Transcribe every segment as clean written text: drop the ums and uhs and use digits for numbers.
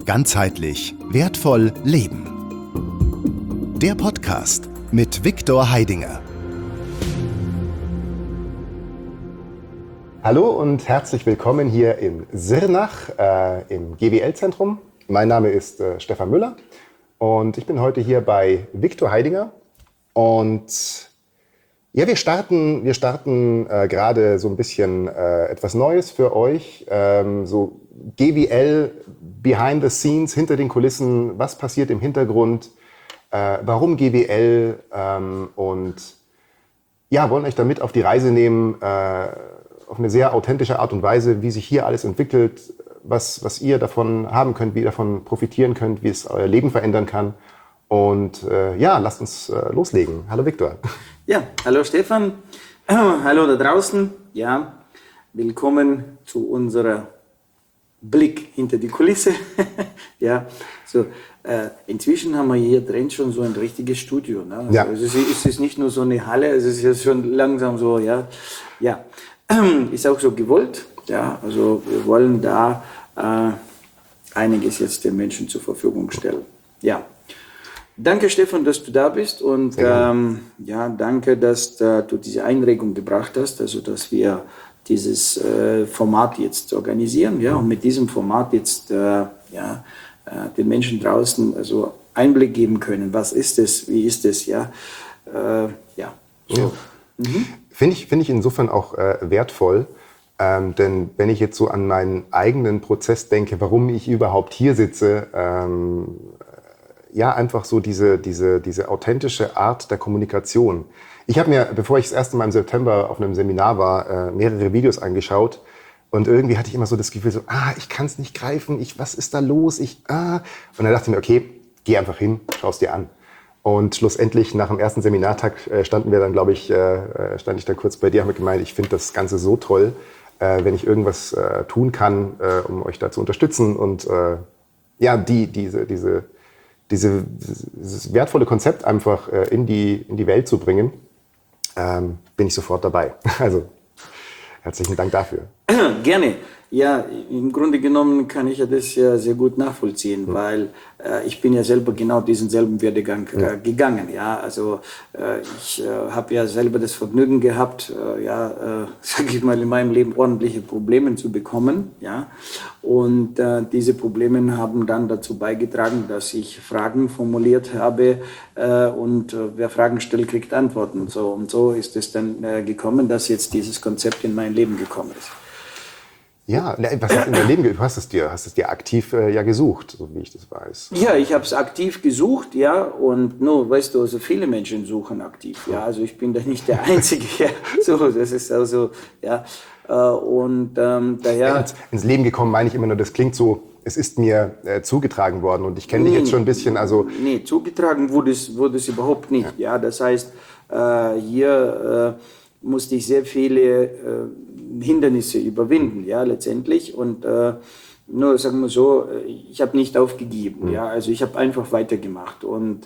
Ganzheitlich wertvoll leben. Der Podcast mit Viktor Heidinger. Hallo und herzlich willkommen hier in Sirnach im GWL-Zentrum. Mein Name ist Stefan Müller und ich bin heute hier bei Viktor Heidinger. Und ja, wir starten gerade so ein bisschen etwas Neues für euch. So GWL behind the scenes, hinter den Kulissen, was passiert im Hintergrund, warum GWL und ja, wollen euch damit auf die Reise nehmen, auf eine sehr authentische Art und Weise, wie sich hier alles entwickelt, was ihr davon haben könnt, wie ihr davon profitieren könnt, wie es euer Leben verändern kann. Und ja, lasst uns loslegen. Hallo Viktor. Ja, hallo Stefan. Hallo da draußen. Ja, willkommen zu unserer Blick hinter die Kulisse. Ja, so inzwischen haben wir hier drin schon so ein richtiges Studio. Ne? Also, ja. Es ist nicht nur so eine Halle, es ist jetzt schon langsam so, ja. Ja, ist auch so gewollt. Ja, also wir wollen da einiges jetzt den Menschen zur Verfügung stellen. Ja. Danke Stefan, dass du da bist und ja, danke, dass du diese Einregung gebracht hast, also dass wir dieses Format jetzt organisieren, ja, und mit diesem Format jetzt den Menschen draußen also Einblick geben können. Was ist es? Wie ist es? Ja, ja. So. Ja. Mhm. Finde ich insofern auch wertvoll, denn wenn ich jetzt so an meinen eigenen Prozess denke, warum ich überhaupt hier sitze, ja, einfach so diese authentische Art der Kommunikation. Ich habe mir, bevor ich das erste Mal im September auf einem Seminar war, mehrere Videos angeschaut und irgendwie hatte ich immer so das Gefühl, so, ich kann es nicht greifen, was ist da los, Und dann dachte ich mir, okay, geh einfach hin, schau es dir an. Und schlussendlich nach dem ersten Seminartag stand ich dann kurz bei dir, habe gemeint, ich finde das Ganze so toll, wenn ich irgendwas tun kann, um euch da zu unterstützen und ja, dieses wertvolle Konzept einfach in die Welt zu bringen, bin ich sofort dabei. Also herzlichen Dank dafür. Gerne. Ja, im Grunde genommen kann ich ja das ja sehr gut nachvollziehen, weil ich bin ja selber genau diesen selben Werdegang gegangen. Ja, also ich habe ja selber das Vergnügen gehabt, sage ich mal, in meinem Leben ordentliche Probleme zu bekommen. Ja, und diese Probleme haben dann dazu beigetragen, dass ich Fragen formuliert habe und wer Fragen stellt, kriegt Antworten. Und so ist es dann gekommen, dass jetzt dieses Konzept in mein Leben gekommen ist. Ja, was hast du in deinem Leben, du hast es dir aktiv gesucht, so wie ich das weiß. Ja, ich habe es aktiv gesucht, ja, und weißt du, also viele Menschen suchen aktiv, ja, also ich bin da nicht der Einzige, ja, so, das ist also, ja, und daher... Ins Leben gekommen meine ich immer nur, das klingt so, es ist mir zugetragen worden und ich kenne dich jetzt schon ein bisschen, also... Nee, zugetragen wurde es überhaupt nicht, ja, das heißt, hier musste ich sehr viele Hindernisse überwinden, ja, letztendlich. Und nur, sagen wir so, ich habe nicht aufgegeben, ja, also ich habe einfach weitergemacht. Und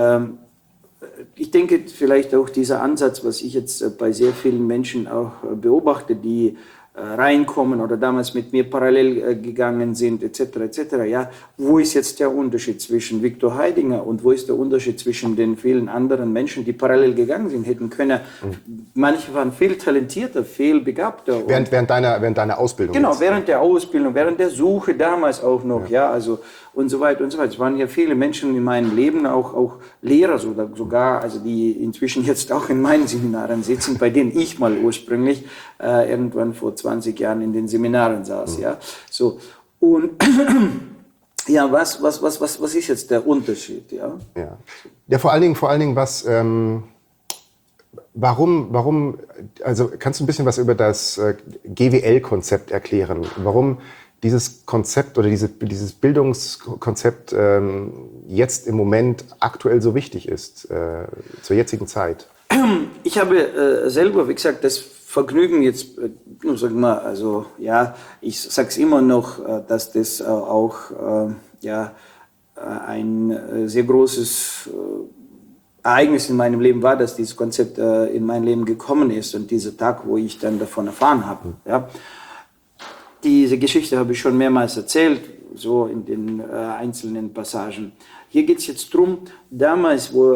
ich denke, vielleicht auch dieser Ansatz, was ich jetzt bei sehr vielen Menschen auch beobachte, die reinkommen oder damals mit mir parallel gegangen sind, etc., ja, wo ist jetzt der Unterschied zwischen Viktor Heidinger und wo ist der Unterschied zwischen den vielen anderen Menschen, die parallel gegangen sind, hätten können. Manche waren viel talentierter, viel begabter. Während deiner Ausbildung? Genau, während der Ausbildung, während der Suche damals auch noch, ja, also und so weiter und so weiter. Es waren ja viele Menschen in meinem Leben, auch Lehrer sogar, also die inzwischen jetzt auch in meinen Seminaren sitzen, bei denen ich mal ursprünglich irgendwann vor 20 Jahren in den Seminaren saß, ja. So, und ja, was ist jetzt der Unterschied, ja? Ja, vor allen Dingen, was, warum, also kannst du ein bisschen was über das GWL-Konzept erklären? Warum dieses Konzept oder dieses Bildungskonzept jetzt im Moment aktuell so wichtig ist, zur jetzigen Zeit? Ich habe selber, wie gesagt, das Vergnügen jetzt, sag mal, also ja, ich sag's immer noch, dass das auch ein sehr großes Ereignis in meinem Leben war, dass dieses Konzept in mein Leben gekommen ist und dieser Tag, wo ich dann davon erfahren habe. Ja. Diese Geschichte habe ich schon mehrmals erzählt, so in den einzelnen Passagen. Hier geht es jetzt darum, damals, wo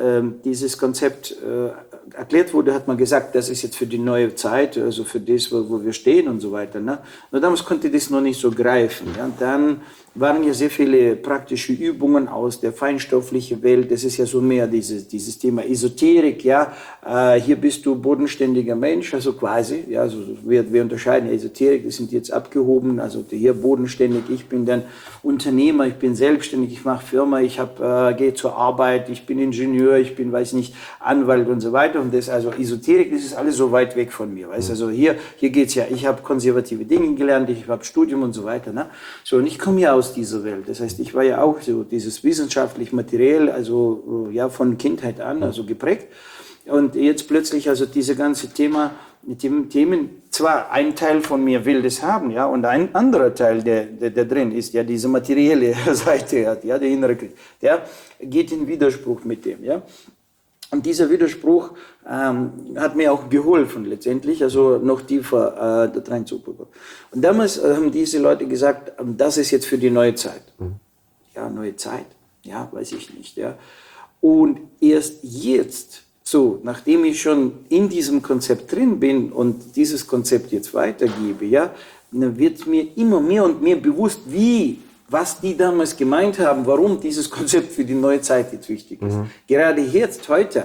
dieses Konzept erklärt wurde, hat man gesagt, das ist jetzt für die neue Zeit, also für das, wo wir stehen und so weiter. Ne? Nur damals konnte das noch nicht so greifen. Ja? Dann waren ja sehr viele praktische Übungen aus der feinstofflichen Welt. Das ist ja so mehr dieses Thema Esoterik. Ja? Hier bist du bodenständiger Mensch, also quasi. Ja? Also wir unterscheiden Esoterik, die sind jetzt abgehoben. Also hier bodenständig, ich bin dann Unternehmer, ich bin selbstständig, ich mache Firma, ich gehe zur Arbeit, ich bin Ingenieur, ich bin, weiß nicht, Anwalt und so weiter. Und das, also Esoterik, das ist alles so weit weg von mir. Weißt? Also hier geht es ja, ich habe konservative Dinge gelernt, ich habe Studium und so weiter. Ne? So, und ich komme ja aus dieser Welt. Das heißt, ich war ja auch so dieses wissenschaftlich materiell, also ja von Kindheit an, also geprägt. Und jetzt plötzlich also diese ganze Thema, mit den Themen, zwar ein Teil von mir will das haben, ja, und ein anderer Teil, der drin ist, ja, diese materielle Seite hat, ja, der innere Krieg, der geht in Widerspruch mit dem, ja. Und dieser Widerspruch hat mir auch geholfen letztendlich, also noch tiefer da reinzugucken. Und damals haben diese Leute gesagt, das ist jetzt für die neue Zeit. Ja, neue Zeit, ja, weiß ich nicht, ja. Und erst jetzt, so, nachdem ich schon in diesem Konzept drin bin und dieses Konzept jetzt weitergebe, ja, dann wird mir immer mehr und mehr bewusst, was die damals gemeint haben, warum dieses Konzept für die neue Zeit jetzt wichtig ist. Gerade jetzt, heute,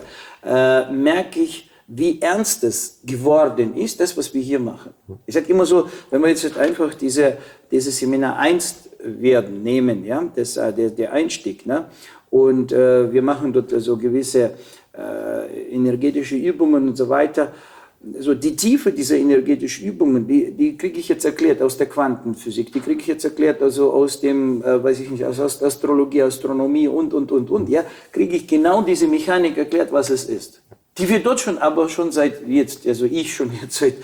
merke ich, wie ernst es geworden ist, das, was wir hier machen. Ich sage immer so, wenn wir jetzt einfach dieses Seminar 1 nehmen, ja, der Einstieg, ne, und wir machen dort so gewisse energetische Übungen und so weiter. So die Tiefe dieser energetischen Übungen, die kriege ich jetzt erklärt aus der Quantenphysik, die kriege ich jetzt erklärt also aus dem, weiß ich nicht, aus Astrologie, Astronomie und, ja, kriege ich genau diese Mechanik erklärt, was es ist. Die wir dort schon seit jetzt, also ich schon jetzt seit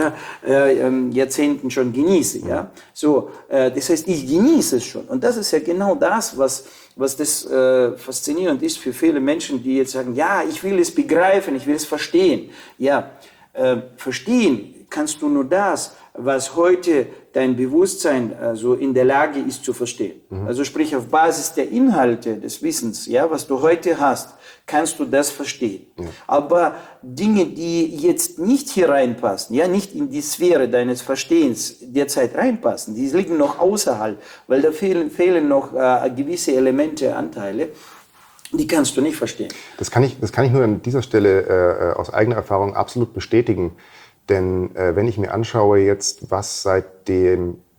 Jahrzehnten schon genieße, ja. So, das heißt, ich genieße es schon. Und das ist ja genau das, was das faszinierend ist für viele Menschen, die jetzt sagen, ja, ich will es begreifen, ich will es verstehen. Ja, verstehen kannst du nur das, was heute dein Bewusstsein also in der Lage ist zu verstehen. Also sprich, auf Basis der Inhalte des Wissens, ja, was du heute hast, kannst du das verstehen. Aber Dinge, die jetzt nicht hier reinpassen, ja, nicht in die Sphäre deines Verstehens derzeit reinpassen, die liegen noch außerhalb, weil da fehlen noch gewisse Elemente, Anteile, die kannst du nicht verstehen. Das kann ich nur an dieser Stelle aus eigener Erfahrung absolut bestätigen. Denn wenn ich mir anschaue jetzt, was seit der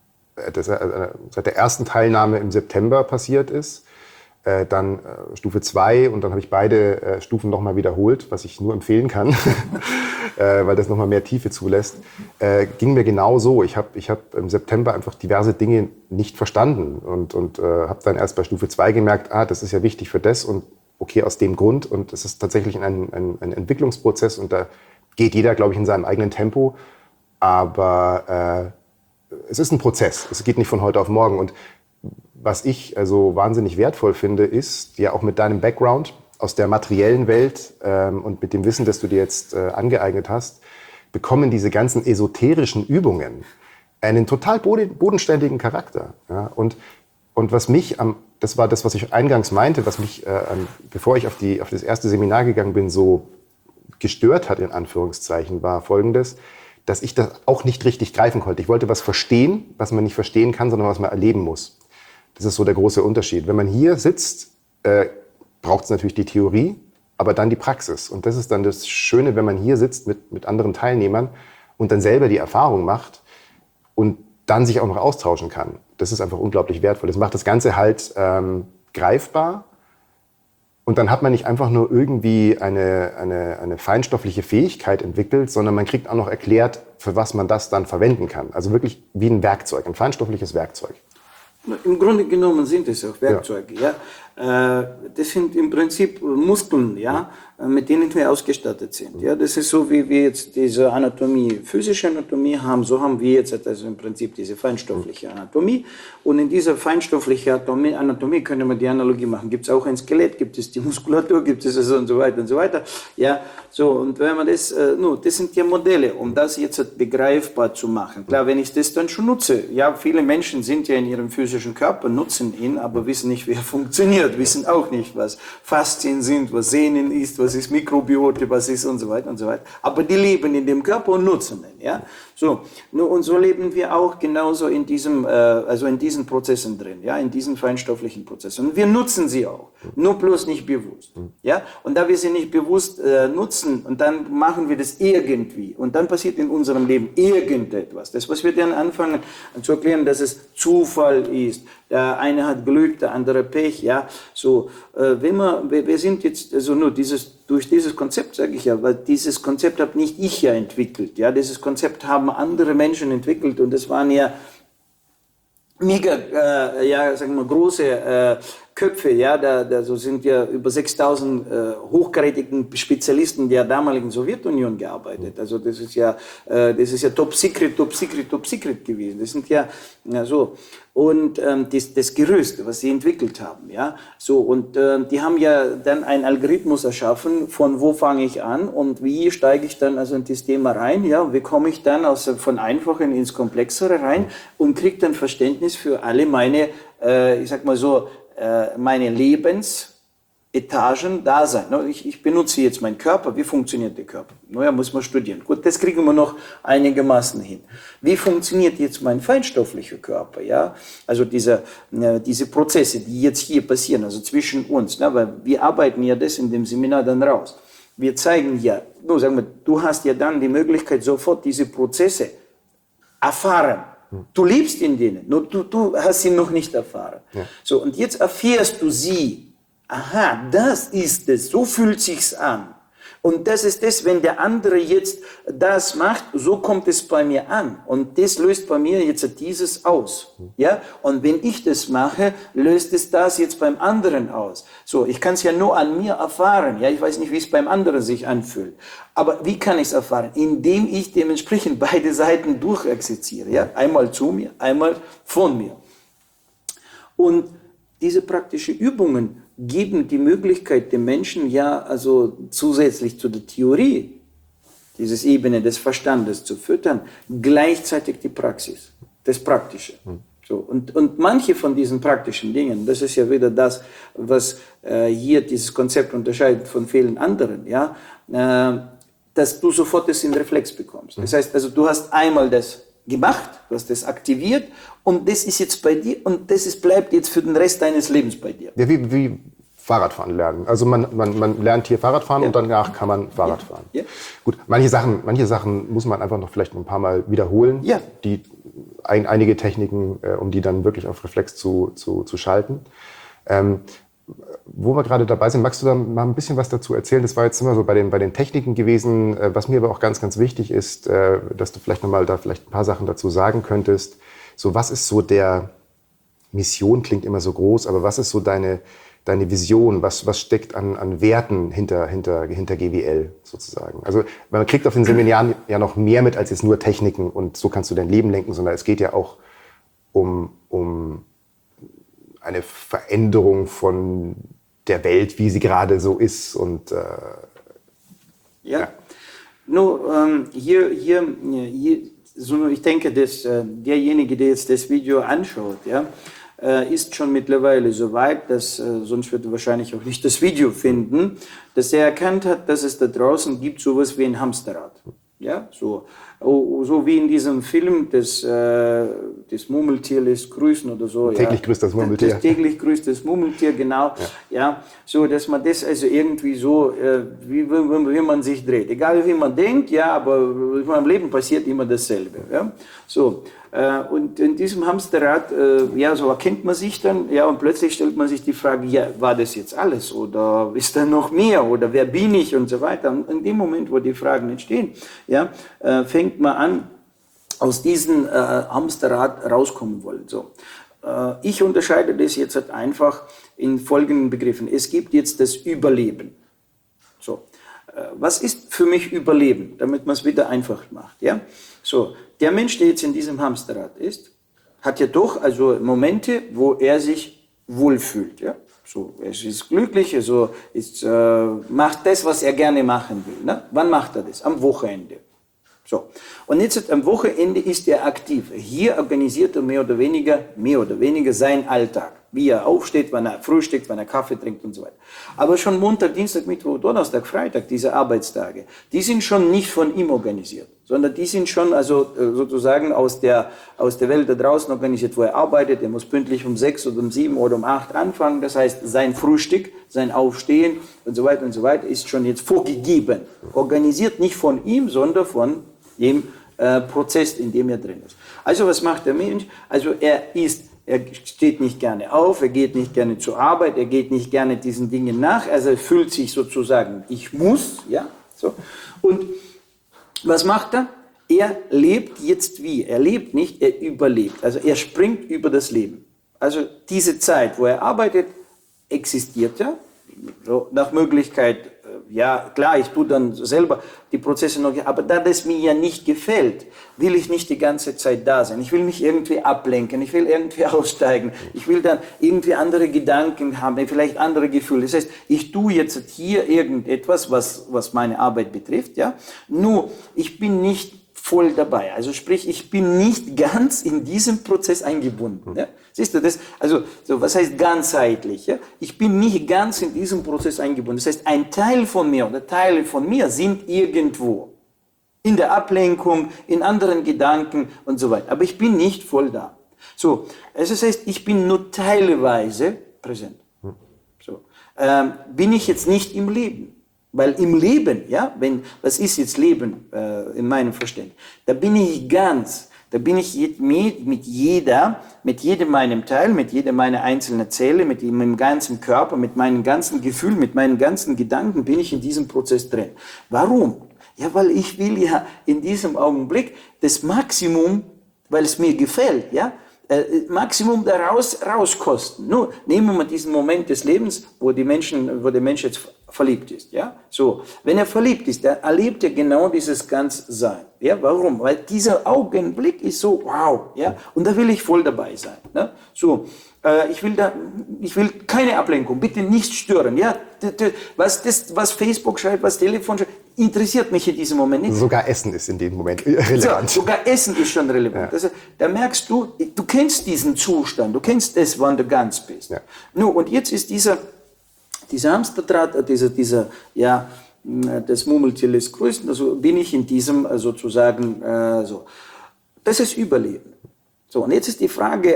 ersten Teilnahme im September passiert ist, dann Stufe 2 und dann habe ich beide Stufen nochmal wiederholt, was ich nur empfehlen kann, weil das nochmal mehr Tiefe zulässt, ging mir genau so. Ich hab im September einfach diverse Dinge nicht verstanden und habe dann erst bei Stufe 2 gemerkt, das ist ja wichtig für das und okay, aus dem Grund. Und es ist tatsächlich ein Entwicklungsprozess und da geht jeder, glaube ich, in seinem eigenen Tempo. Aber es ist ein Prozess. Es geht nicht von heute auf morgen. Und was ich also wahnsinnig wertvoll finde, ist, ja auch mit deinem Background aus der materiellen Welt und mit dem Wissen, das du dir jetzt angeeignet hast, bekommen diese ganzen esoterischen Übungen einen total bodenständigen Charakter. Ja? Und was mich das war das, was ich eingangs meinte, was mich, bevor ich auf das erste Seminar gegangen bin, so gestört hat, in Anführungszeichen, war Folgendes, dass ich das auch nicht richtig greifen konnte. Ich wollte was verstehen, was man nicht verstehen kann, sondern was man erleben muss. Das ist so der große Unterschied. Wenn man hier sitzt, braucht es natürlich die Theorie, aber dann die Praxis. Und das ist dann das Schöne, wenn man hier sitzt mit anderen Teilnehmern und dann selber die Erfahrung macht und dann sich auch noch austauschen kann. Das ist einfach unglaublich wertvoll. Das macht das Ganze halt greifbar. Und dann hat man nicht einfach nur irgendwie eine feinstoffliche Fähigkeit entwickelt, sondern man kriegt auch noch erklärt, für was man das dann verwenden kann. Also wirklich wie ein Werkzeug, ein feinstoffliches Werkzeug. Im Grunde genommen sind es auch Werkzeuge. Ja. Das sind im Prinzip Muskeln, ja, mit denen wir ausgestattet sind. Ja. Das ist so, wie wir jetzt diese Anatomie, physische Anatomie haben, so haben wir jetzt also im Prinzip diese feinstoffliche Anatomie. Und in dieser feinstofflichen Anatomie können wir die Analogie machen. Gibt es auch ein Skelett, gibt es die Muskulatur, gibt es also und so weiter und so weiter. Ja, so, und wenn man das sind ja Modelle, um das jetzt begreifbar zu machen. Klar, wenn ich das dann schon nutze, ja, viele Menschen sind ja in ihrem physischen physischen Körper, nutzen ihn, aber wissen nicht, wie er funktioniert, wissen auch nicht, was Faszien sind, was Sehnen ist, was ist Mikrobiote, was ist und so weiter und so weiter. Aber die leben in dem Körper und nutzen ihn. Ja? So, und so leben wir auch genauso in diesem, also in diesen Prozessen drin, ja, in diesen feinstofflichen Prozessen. Und wir nutzen sie auch, nur bloß nicht bewusst. Ja? Und da wir sie nicht bewusst nutzen, und dann machen wir das irgendwie. Und dann passiert in unserem Leben irgendetwas. Das, was wir dann anfangen zu erklären, dass es Zufall ist. Der eine hat Glück, der andere Pech. Ja? So, wir sind jetzt, also nur durch dieses Konzept, sage ich ja, weil dieses Konzept habe nicht ich ja entwickelt. Ja? Dieses Konzept haben andere Menschen entwickelt und das waren ja mega, sagen wir, große Köpfe, ja, so sind ja über 6000 hochkarätigen Spezialisten der damaligen Sowjetunion gearbeitet. Also das ist ja Top Secret gewesen. Das sind ja so. Und das Gerüst, was sie entwickelt haben, ja, so, und die haben ja dann einen Algorithmus erschaffen, von wo fange ich an und wie steige ich dann also in das Thema rein, ja, wie komme ich dann von Einfachen ins Komplexere rein und kriege dann Verständnis für alle meine, ich sag mal so, meine Lebensetagen da sein. Ich benutze jetzt meinen Körper. Wie funktioniert der Körper? Naja, muss man studieren. Gut, das kriegen wir noch einigermaßen hin. Wie funktioniert jetzt mein feinstofflicher Körper? Ja? Also diese Prozesse, die jetzt hier passieren, also zwischen uns, ne? Weil wir arbeiten ja das in dem Seminar dann raus. Wir zeigen ja, sagen wir, du hast ja dann die Möglichkeit, sofort diese Prozesse erfahren. Du lebst in denen, nur du hast sie noch nicht erfahren. Ja. So, und jetzt erfährst du sie. Aha, das ist es, so fühlt sich's an. Und das ist das, wenn der andere jetzt das macht, so kommt es bei mir an. Und das löst bei mir jetzt dieses aus. Ja? Und wenn ich das mache, löst es das jetzt beim anderen aus. So, ich kann es ja nur an mir erfahren. Ja? Ich weiß nicht, wie es beim anderen sich anfühlt. Aber wie kann ich es erfahren? Indem ich dementsprechend beide Seiten durchexerziere. Ja? Einmal zu mir, einmal von mir. Und diese praktischen Übungen geben die Möglichkeit dem Menschen ja also zusätzlich zu der Theorie, dieses Ebene des Verstandes zu füttern, gleichzeitig die Praxis, das Praktische. So, und manche von diesen praktischen Dingen, das ist ja wieder das, was hier dieses Konzept unterscheidet von vielen anderen, ja, dass du sofort das in Reflex bekommst. Das heißt, also du hast einmal das gemacht, du hast das aktiviert und das ist jetzt bei dir und bleibt jetzt für den Rest deines Lebens bei dir. Ja, wie Fahrradfahren lernen. Also man lernt hier Fahrradfahren und danach kann man Fahrrad fahren. Ja. Gut, manche Sachen muss man einfach noch vielleicht ein paar Mal wiederholen. Ja. Einige Techniken, um die dann wirklich auf Reflex zu schalten. Wo wir gerade dabei sind, magst du da mal ein bisschen was dazu erzählen? Das war jetzt immer so bei den Techniken gewesen. Was mir aber auch ganz, ganz wichtig ist, dass du vielleicht ein paar Sachen dazu sagen könntest. So, was ist so der Mission, klingt immer so groß, aber was ist so deine Vision? Was steckt an Werten hinter GWL sozusagen? Also man kriegt auf den Seminaren ja noch mehr mit als jetzt nur Techniken und so kannst du dein Leben lenken, sondern es geht ja auch um eine Veränderung von der Welt, wie sie gerade so ist. Und Nur so, ich denke, dass derjenige, der jetzt das Video anschaut, ja, ist schon mittlerweile so weit, dass sonst wird er wahrscheinlich auch nicht das Video finden, dass er erkannt hat, dass es da draußen gibt sowas wie ein Hamsterrad. Ja, so wie in diesem Film, das Murmeltier lässt grüßen oder so. Täglich grüßt das Murmeltier. Täglich grüßt das Murmeltier, genau. Ja, so, dass man das also irgendwie so, wie man sich dreht. Egal wie man denkt, ja, aber im Leben passiert immer dasselbe. Ja, so. Und in diesem Hamsterrad, so erkennt man sich dann, ja, und plötzlich stellt man sich die Frage, ja, war das jetzt alles oder ist da noch mehr oder wer bin ich und so weiter. Und in dem Moment, wo die Fragen entstehen, ja, fängt man an, aus diesem Hamsterrad rauskommen wollen. So. Ich unterscheide das jetzt halt einfach in folgenden Begriffen. Es gibt jetzt das Überleben. So. Was ist für mich Überleben, damit man es wieder einfach macht, ja? So, der Mensch, der jetzt in diesem Hamsterrad ist, hat ja doch also Momente, wo er sich wohlfühlt, ja? So, er ist glücklich, also macht das, was er gerne machen will. Ne? Wann macht er das? Am Wochenende. So. Und jetzt am Wochenende ist er aktiv. Hier organisiert er mehr oder weniger seinen Alltag. Wie er aufsteht, wann er frühstückt, wann er Kaffee trinkt und so weiter. Aber schon Montag, Dienstag, Mittwoch, Donnerstag, Freitag, diese Arbeitstage, die sind schon nicht von ihm organisiert, sondern die sind schon also sozusagen aus der Welt da draußen organisiert, wo er arbeitet. Er muss pünktlich um 6 oder um 7 oder um 8 anfangen. Das heißt, sein Frühstück, sein Aufstehen und so weiter ist schon jetzt vorgegeben. Organisiert nicht von ihm, sondern von dem Prozess, in dem er drin ist. Also was macht der Mensch? Also er steht nicht gerne auf, er geht nicht gerne zur Arbeit, er geht nicht gerne diesen Dingen nach, also er fühlt sich sozusagen, ich muss, ja, so. Und was macht er? Er lebt jetzt wie? Er lebt nicht, er überlebt. Also er springt über das Leben. Also diese Zeit, wo er arbeitet, existiert ja, so nach Möglichkeit. Ja, klar, ich tue dann selber die Prozesse noch, aber da das mir ja nicht gefällt, will ich nicht die ganze Zeit da sein. Ich will mich irgendwie ablenken, ich will irgendwie aussteigen, ich will dann irgendwie andere Gedanken haben, vielleicht andere Gefühle. Das heißt, ich tue jetzt hier irgendetwas, was meine Arbeit betrifft, ja. Nur, ich bin nicht voll dabei. Also sprich, ich bin nicht ganz in diesem Prozess eingebunden. Ja? Siehst du das? Also, so, was heißt ganzheitlich? Ja? Ich bin nicht ganz in diesem Prozess eingebunden. Das heißt, ein Teil von mir oder Teile von mir sind irgendwo. In der Ablenkung, in anderen Gedanken und so weiter. Aber ich bin nicht voll da. So, also das heißt, ich bin nur teilweise präsent. So, bin ich jetzt nicht im Leben. Weil im Leben, ja, was ist jetzt Leben in meinem Verständnis? Da bin ich ganz, da bin ich mit jedem meinem Teil, mit jedem meiner einzelnen Zelle, mit meinem ganzen Körper, mit meinen ganzen Gefühlen, mit meinen ganzen Gedanken bin ich in diesem Prozess drin. Warum? Ja, weil ich will ja in diesem Augenblick das Maximum, weil es mir gefällt, ja, Maximum daraus rauskosten. Nur nehmen wir mal diesen Moment des Lebens, wo der Mensch jetzt verliebt ist. Ja? So, wenn er verliebt ist, dann erlebt er genau dieses Ganzsein. Ja? Warum? Weil dieser Augenblick ist so wow. Ja? Und da will ich voll dabei sein. Ne? So, ich will keine Ablenkung, bitte nicht stören. Ja? Was Facebook schreibt, was Telefon schreibt, interessiert mich in diesem Moment nicht. Sogar Essen ist in dem Moment relevant. So, sogar Essen ist schon relevant. Ja. Also, da merkst du kennst diesen Zustand, du kennst es, wann du ganz bist. Ja. Nur, und jetzt ist dieser Hamsterrad, das Murmeltier lässt grüßen, also bin ich in diesem sozusagen so. Das ist Überleben. So, und jetzt ist die Frage,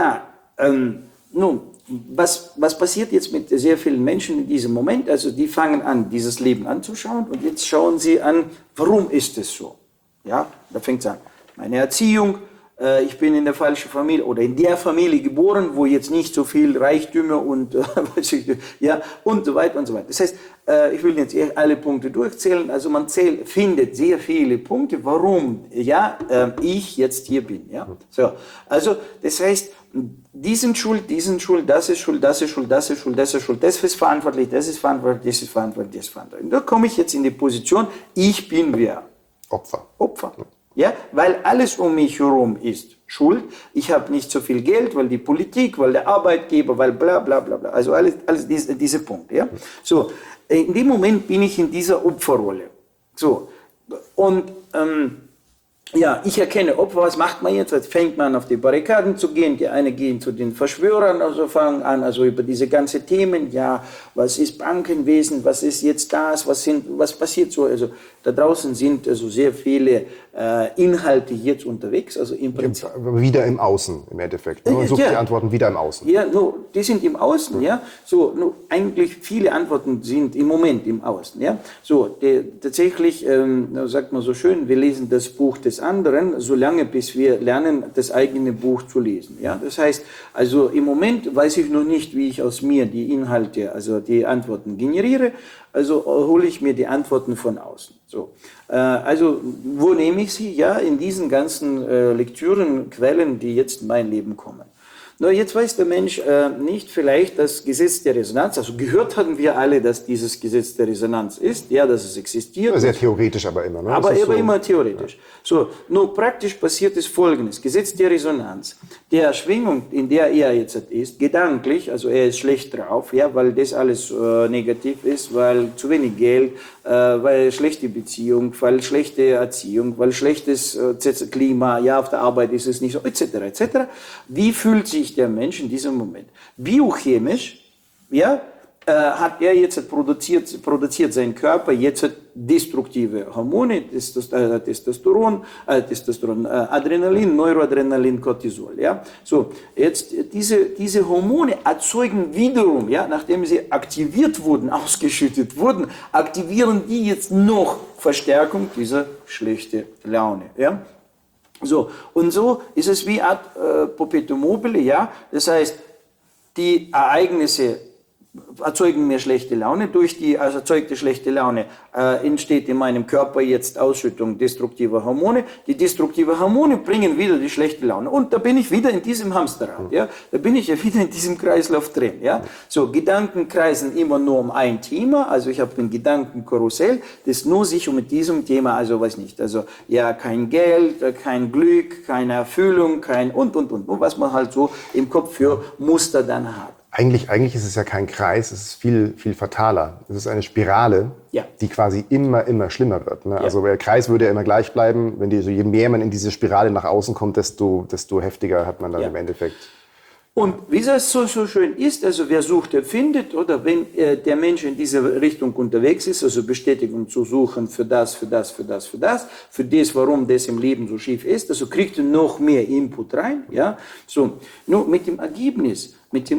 nun, was passiert jetzt mit sehr vielen Menschen in diesem Moment? Also die fangen an, dieses Leben anzuschauen und jetzt schauen sie an, warum ist es so? Ja, da fängt es an. Meine Erziehung, ich bin in der falschen Familie oder in der Familie geboren, wo jetzt nicht so viel Reichtümer und und so weiter und so weiter. Das heißt, ich will jetzt alle Punkte durchzählen. Also man findet sehr viele Punkte, warum ich jetzt hier bin. Ja? So, also das heißt, diesen Schuld, das ist Schuld, das ist Schuld, das ist Schuld, das ist Schuld, das ist verantwortlich, das ist verantwortlich, das ist verantwortlich, das ist verantwortlich. Und da komme ich jetzt in die Position, ich bin wer? Opfer. Ja, weil alles um mich herum ist Schuld. Ich habe nicht so viel Geld, weil die Politik, weil der Arbeitgeber, weil bla bla bla bla. Also alles diese Punkte. Ja? So, in dem Moment bin ich in dieser Opferrolle. So, und ich erkenne Opfer, was macht man jetzt? Jetzt fängt man an, auf die Barrikaden zu gehen. Die eine gehen zu den Verschwörern, also fangen an, also über diese ganzen Themen. Ja, was ist Bankenwesen? Was ist jetzt das? Was passiert so? Also da draußen sind also sehr viele Inhalte jetzt unterwegs. Also im Prinzip wieder im Außen im Endeffekt. Man sucht die Antworten wieder im Außen. Ja, die sind im Außen. Ja, so eigentlich viele Antworten sind im Moment im Außen. Ja, so tatsächlich sagt man so schön, wir lesen das Buch des anderen, solange bis wir lernen, das eigene Buch zu lesen. Ja, das heißt, also im Moment weiß ich noch nicht, wie ich aus mir die Inhalte, also die Antworten generiere. Also hole ich mir die Antworten von außen. So, also wo nehme ich sie? Ja, in diesen ganzen Lektüren, Quellen, die jetzt in mein Leben kommen. Nur jetzt weiß der Mensch nicht vielleicht das Gesetz der Resonanz, also gehört haben wir alle, dass dieses Gesetz der Resonanz ist, ja, dass es existiert. Sehr theoretisch aber immer. Ne? Aber immer theoretisch. Ja. So, nur praktisch passiert es Folgendes, Gesetz der Resonanz. Der Schwingung, in der er jetzt ist, gedanklich, also er ist schlecht drauf, ja, weil das alles negativ ist, weil zu wenig Geld, weil schlechte Beziehung, weil schlechte Erziehung, weil schlechtes Klima, ja, auf der Arbeit ist es nicht so, etc., etc. Wie fühlt sich der Mensch in diesem Moment? Biochemisch, ja, hat er jetzt produziert sein Körper jetzt destruktive Hormone, Testosteron, Adrenalin, Neuroadrenalin, Cortisol. Ja? So, jetzt diese Hormone erzeugen wiederum, ja, nachdem sie aktiviert wurden, ausgeschüttet wurden, aktivieren die jetzt noch Verstärkung dieser schlechten Laune. Ja? So, und so ist es wie Art Perpetuum mobile, ja, das heißt, die Ereignisse erzeugen mir schlechte Laune. Durch die erzeugte schlechte Laune entsteht in meinem Körper jetzt Ausschüttung destruktiver Hormone. Die destruktiven Hormone bringen wieder die schlechte Laune. Und da bin ich wieder in diesem Hamsterrad. Ja? Da bin ich ja wieder in diesem Kreislauf drin. Ja? So, Gedanken kreisen immer nur um ein Thema. Also ich habe ein Gedankenkarussell, das nur sich um diesem Thema, also weiß nicht, also ja, kein Geld, kein Glück, keine Erfüllung, kein und, was man halt so im Kopf für Muster dann hat. Eigentlich ist es ja kein Kreis, es ist viel, viel fataler. Es ist eine Spirale, ja, die quasi immer schlimmer wird. Ne? Ja. Also der Kreis würde ja immer gleich bleiben. Wenn je mehr man in diese Spirale nach außen kommt, desto heftiger hat man dann im Endeffekt. Und wie das so schön ist, also wer sucht, der findet, oder wenn der Mensch in diese Richtung unterwegs ist, also Bestätigung zu suchen für das, für das, warum das im Leben so schief ist, also kriegt er noch mehr Input rein, ja, so, nur mit dem Ergebnis,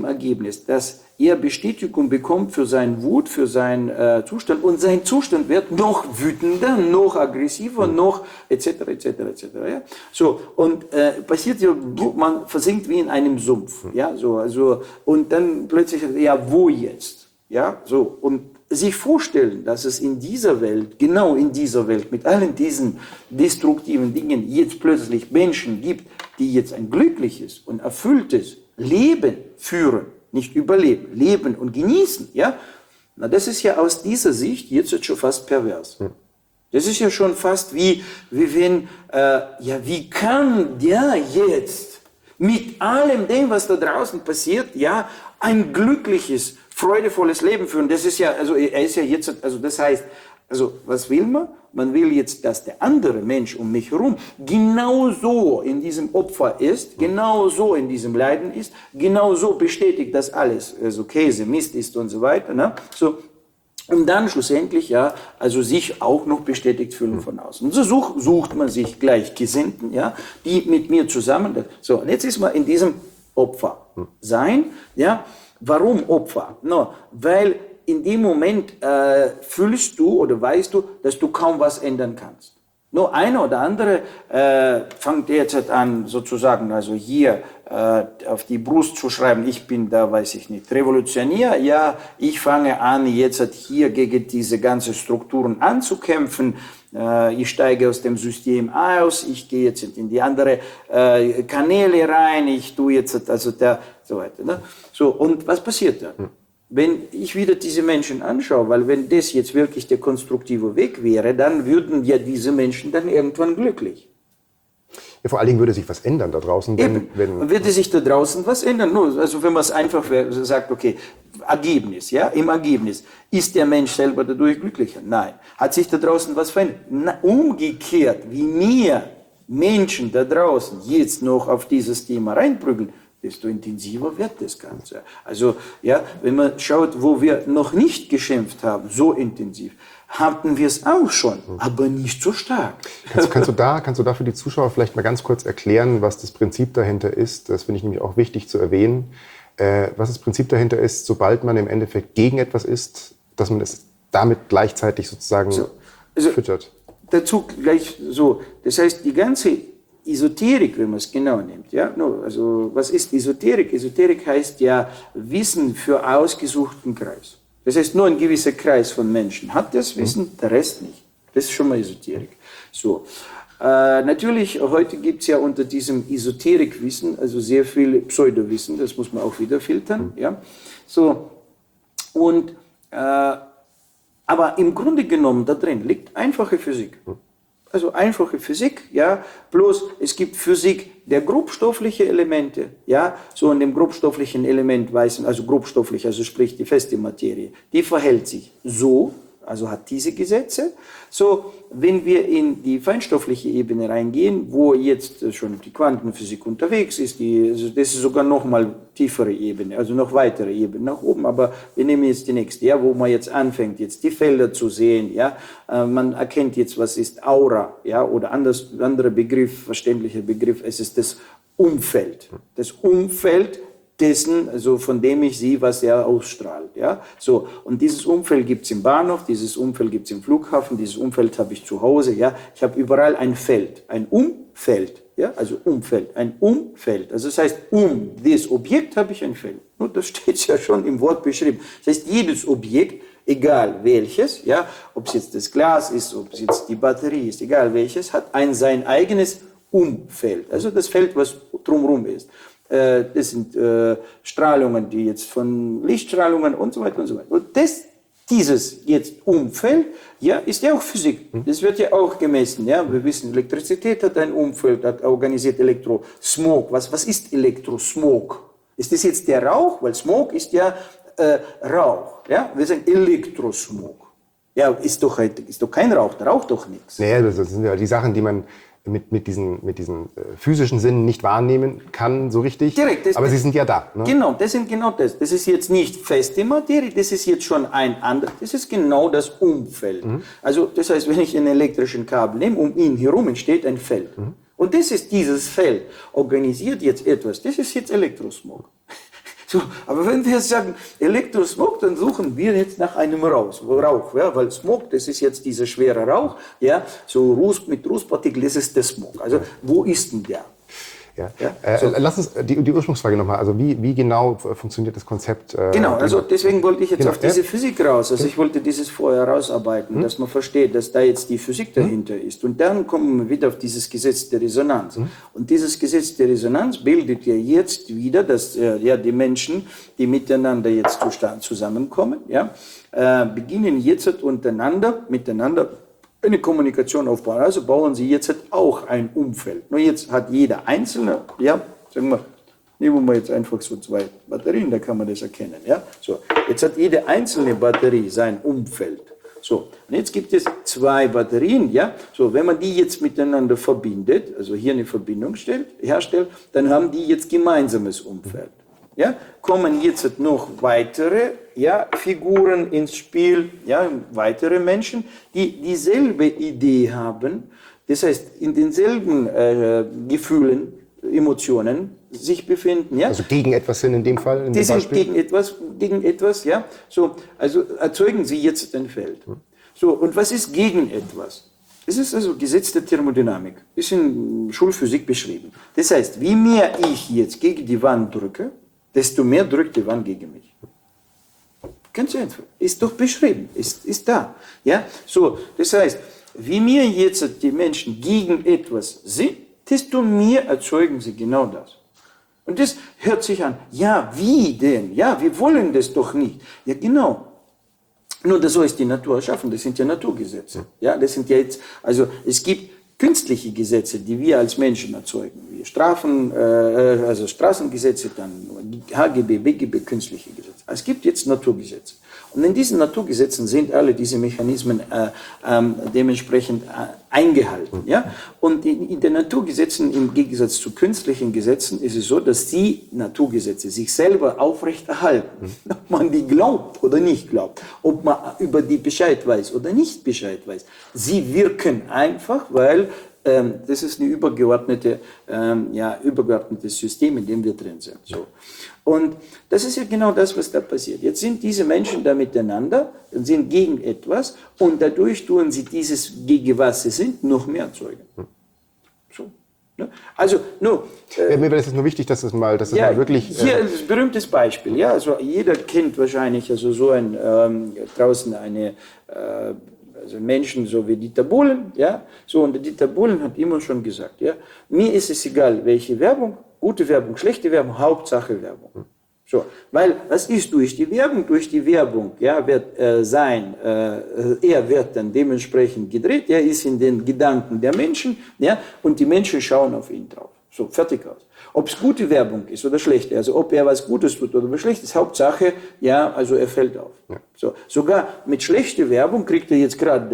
dass er Bestätigung bekommt für seinen Wut, für seinen Zustand, und sein Zustand wird noch wütender, noch aggressiver, noch etc. Ja? So, und passiert ja, man versinkt wie in einem Sumpf, ja, so, also, und dann plötzlich, ja, wo jetzt, ja, so, und sich vorstellen, dass es in dieser Welt, genau in dieser Welt, mit allen diesen destruktiven Dingen jetzt plötzlich Menschen gibt, die jetzt ein glückliches und erfülltes Leben führen, nicht überleben, leben und genießen, ja, na, das ist ja aus dieser Sicht jetzt schon fast pervers. Das ist ja schon fast wie wenn, wie kann der jetzt mit allem dem, was da draußen passiert, ja, ein glückliches, freudevolles Leben führen? Das ist ja, also er ist ja jetzt, also das heißt, also was will man? Man will jetzt, dass der andere Mensch um mich herum genauso in diesem Opfer ist, genauso in diesem Leiden ist, genauso bestätigt, dass alles also Käse, Mist ist und so weiter. Ne? So, und dann schlussendlich, ja, also sich auch noch bestätigt fühlen von außen. Und so sucht man sich Gleichgesinnten, ja, die mit mir zusammen. So, und jetzt ist man in diesem Opfer sein, ja. Warum Opfer? No, weil in dem Moment fühlst du oder weißt du, dass du kaum was ändern kannst. Nur einer oder andere fängt jetzt an, sozusagen, also hier auf die Brust zu schreiben, ich bin da, weiß ich nicht, Revolutionär, ja, ich fange an, jetzt hier gegen diese ganzen Strukturen anzukämpfen, ich steige aus dem System aus, ich gehe jetzt in die andere Kanäle rein, ich tue jetzt, also da, so weiter. Ne? So, und was passiert dann? Wenn ich wieder diese Menschen anschaue, weil wenn das jetzt wirklich der konstruktive Weg wäre, dann würden ja diese Menschen dann irgendwann glücklich. Ja, vor allen Dingen würde sich was ändern da draußen. Wenn würde sich da draußen was ändern? Nur, also wenn man es einfach sagt, okay, Ergebnis, ja, im Ergebnis, ist der Mensch selber dadurch glücklicher? Nein. Hat sich da draußen was verändert? Na, umgekehrt, wie mehr Menschen da draußen jetzt noch auf dieses Thema reinprügeln, desto intensiver wird das Ganze. Also, ja, wenn man schaut, wo wir noch nicht geschimpft haben, so intensiv, hatten wir es auch schon, aber nicht so stark. Kannst du da für die Zuschauer vielleicht mal ganz kurz erklären, was das Prinzip dahinter ist? Das finde ich nämlich auch wichtig zu erwähnen. Was das Prinzip dahinter ist, sobald man im Endeffekt gegen etwas ist, dass man es damit gleichzeitig sozusagen füttert. Dazu gleich so, das heißt, die ganze Esoterik, wenn man es genau nimmt, ja, also was ist Esoterik? Esoterik heißt ja Wissen für ausgesuchten Kreis. Das heißt, nur ein gewisser Kreis von Menschen hat das Wissen, der Rest nicht. Das ist schon mal Esoterik. So. Natürlich, heute gibt es ja unter diesem Esoterikwissen, also sehr viel Pseudowissen, das muss man auch wieder filtern. Ja? So. Und, aber im Grunde genommen da drin liegt einfache Physik. Also einfache Physik, ja, bloß es gibt Physik der grobstofflichen Elemente, ja, so in dem grobstofflichen Element also grobstofflich, also sprich die feste Materie, die verhält sich so, also hat diese Gesetze. So, wenn wir in die feinstoffliche Ebene reingehen, wo jetzt schon die Quantenphysik unterwegs ist, also das ist sogar noch mal tiefere Ebene, also noch weitere Ebene nach oben, aber wir nehmen jetzt die nächste, ja, wo man jetzt anfängt, jetzt die Felder zu sehen, ja, man erkennt jetzt, was ist Aura, ja, oder anderer Begriff, verständlicher Begriff, es ist das Umfeld. Das Umfeld dessen, also von dem ich sehe, was er ausstrahlt. Ja? So, und dieses Umfeld gibt es im Bahnhof, dieses Umfeld gibt es im Flughafen, dieses Umfeld habe ich zu Hause. Ja? Ich habe überall ein Feld, ein Umfeld, ja? Also Umfeld, ein Umfeld. Also das heißt, das Objekt habe ich ein Feld. Nur das steht ja schon im Wort beschrieben. Das heißt, jedes Objekt, egal welches, ja? Ob es jetzt das Glas ist, ob es jetzt die Batterie ist, egal welches, hat sein eigenes Umfeld. Also das Feld, was drumherum ist. Das sind Strahlungen, die jetzt von Lichtstrahlungen und so weiter und so weiter. Und dieses jetzt Umfeld, ja, ist ja auch Physik. Das wird ja auch gemessen. Ja? Wir wissen, Elektrizität hat ein Umfeld, hat organisiert Elektrosmog. Was ist Elektrosmog? Ist das jetzt der Rauch? Weil Smog ist ja Rauch. Ja? Wir sagen Elektrosmog. Ja, ist doch kein Rauch, der raucht doch nichts. Naja, das sind ja die Sachen, die man mit diesen physischen Sinnen nicht wahrnehmen kann, so richtig. Direkt, aber sie sind ja da. Ne? Genau, das sind genau das. Das ist jetzt nicht feste Materie, das ist jetzt schon ein anderes, das ist genau das Umfeld. Also das heißt, wenn ich einen elektrischen Kabel nehme, um ihn herum entsteht ein Feld. Und das ist dieses Feld, organisiert jetzt etwas, das ist jetzt Elektrosmog. So, aber wenn wir sagen Elektrosmog, dann suchen wir jetzt nach einem Rauch, ja, weil Smog, das ist jetzt dieser schwere Rauch, ja, so mit Rußpartikeln, das ist der Smog. Also wo ist denn der? Ja. Lass uns die Ursprungsfrage nochmal, also wie genau funktioniert das Konzept? Genau, also deswegen wollte ich jetzt auf diese Physik raus, also ich wollte dieses vorher rausarbeiten, dass man versteht, dass da jetzt die Physik dahinter ist. Und dann kommen wir wieder auf dieses Gesetz der Resonanz. Und dieses Gesetz der Resonanz bildet ja jetzt wieder, dass die Menschen, die miteinander jetzt zusammenkommen, ja, beginnen jetzt miteinander eine Kommunikation aufbauen. Also bauen Sie jetzt auch ein Umfeld. Nur jetzt hat jeder Einzelne, ja, sagen wir, nehmen wir jetzt einfach so 2 Batterien, da kann man das erkennen. Ja? So, jetzt hat jede einzelne Batterie sein Umfeld. So, und jetzt gibt es 2 Batterien, ja. So, wenn man die jetzt miteinander verbindet, also hier eine Verbindung herstellt, dann haben die jetzt gemeinsames Umfeld. Ja, kommen jetzt noch weitere Figuren ins Spiel, ja, weitere Menschen, die dieselbe Idee haben, das heißt in denselben Gefühlen, Emotionen sich befinden. Ja? Also gegen etwas sind in dem Fall? Die sind gegen etwas, ja. So, also erzeugen sie jetzt ein Feld. So, und was ist gegen etwas? Es ist also Gesetz der Thermodynamik, ist in Schulphysik beschrieben. Das heißt, wie mehr ich jetzt gegen die Wand drücke, desto mehr drückt die Wand gegen mich. Ganz einfach. Ist doch beschrieben. Ist da. Ja? So, das heißt, wie mehr jetzt die Menschen gegen etwas sind, desto mehr erzeugen sie genau das. Und das hört sich an, ja, wie denn? Ja, wir wollen das doch nicht. Ja, genau. Nur das so ist die Natur erschaffen, das sind ja Naturgesetze. Ja, das sind ja jetzt, also es gibt künstliche Gesetze, die wir als Menschen erzeugen, wie Straßengesetze, dann HGB, BGB, künstliche Gesetze. Es gibt jetzt Naturgesetze. Und in diesen Naturgesetzen sind alle diese Mechanismen dementsprechend eingehalten. Ja? Und in den Naturgesetzen, im Gegensatz zu künstlichen Gesetzen, ist es so, dass die Naturgesetze sich selber aufrechterhalten. Ob man die glaubt oder nicht glaubt, ob man über die Bescheid weiß oder nicht Bescheid weiß. Sie wirken einfach, weil das ist ein übergeordnetes System, in dem wir drin sind. So. Und das ist ja genau das, was da passiert. Jetzt sind diese Menschen da miteinander, sind gegen etwas und dadurch tun sie dieses, gegen was sie sind, noch mehr erzeugen. So. Ne? Also, mir ist es nur wichtig, dass es mal wirklich... Hier ein berühmtes Beispiel. Ja? Also jeder kennt wahrscheinlich also so draußen also Menschen so wie Dieter Bohlen, ja, so, und Dieter Bohlen hat immer schon gesagt, ja, mir ist es egal, welche Werbung, gute Werbung, schlechte Werbung, Hauptsache Werbung. So, weil was ist durch die Werbung? Durch die Werbung, ja, wird er wird dann dementsprechend gedreht, er ist in den Gedanken der Menschen, ja, und die Menschen schauen auf ihn drauf. So, fertig aus. Ob es gute Werbung ist oder schlechte, also ob er was Gutes tut oder was Schlechtes, Hauptsache, ja, also er fällt auf. Ja. So, sogar mit schlechter Werbung kriegt er jetzt gerade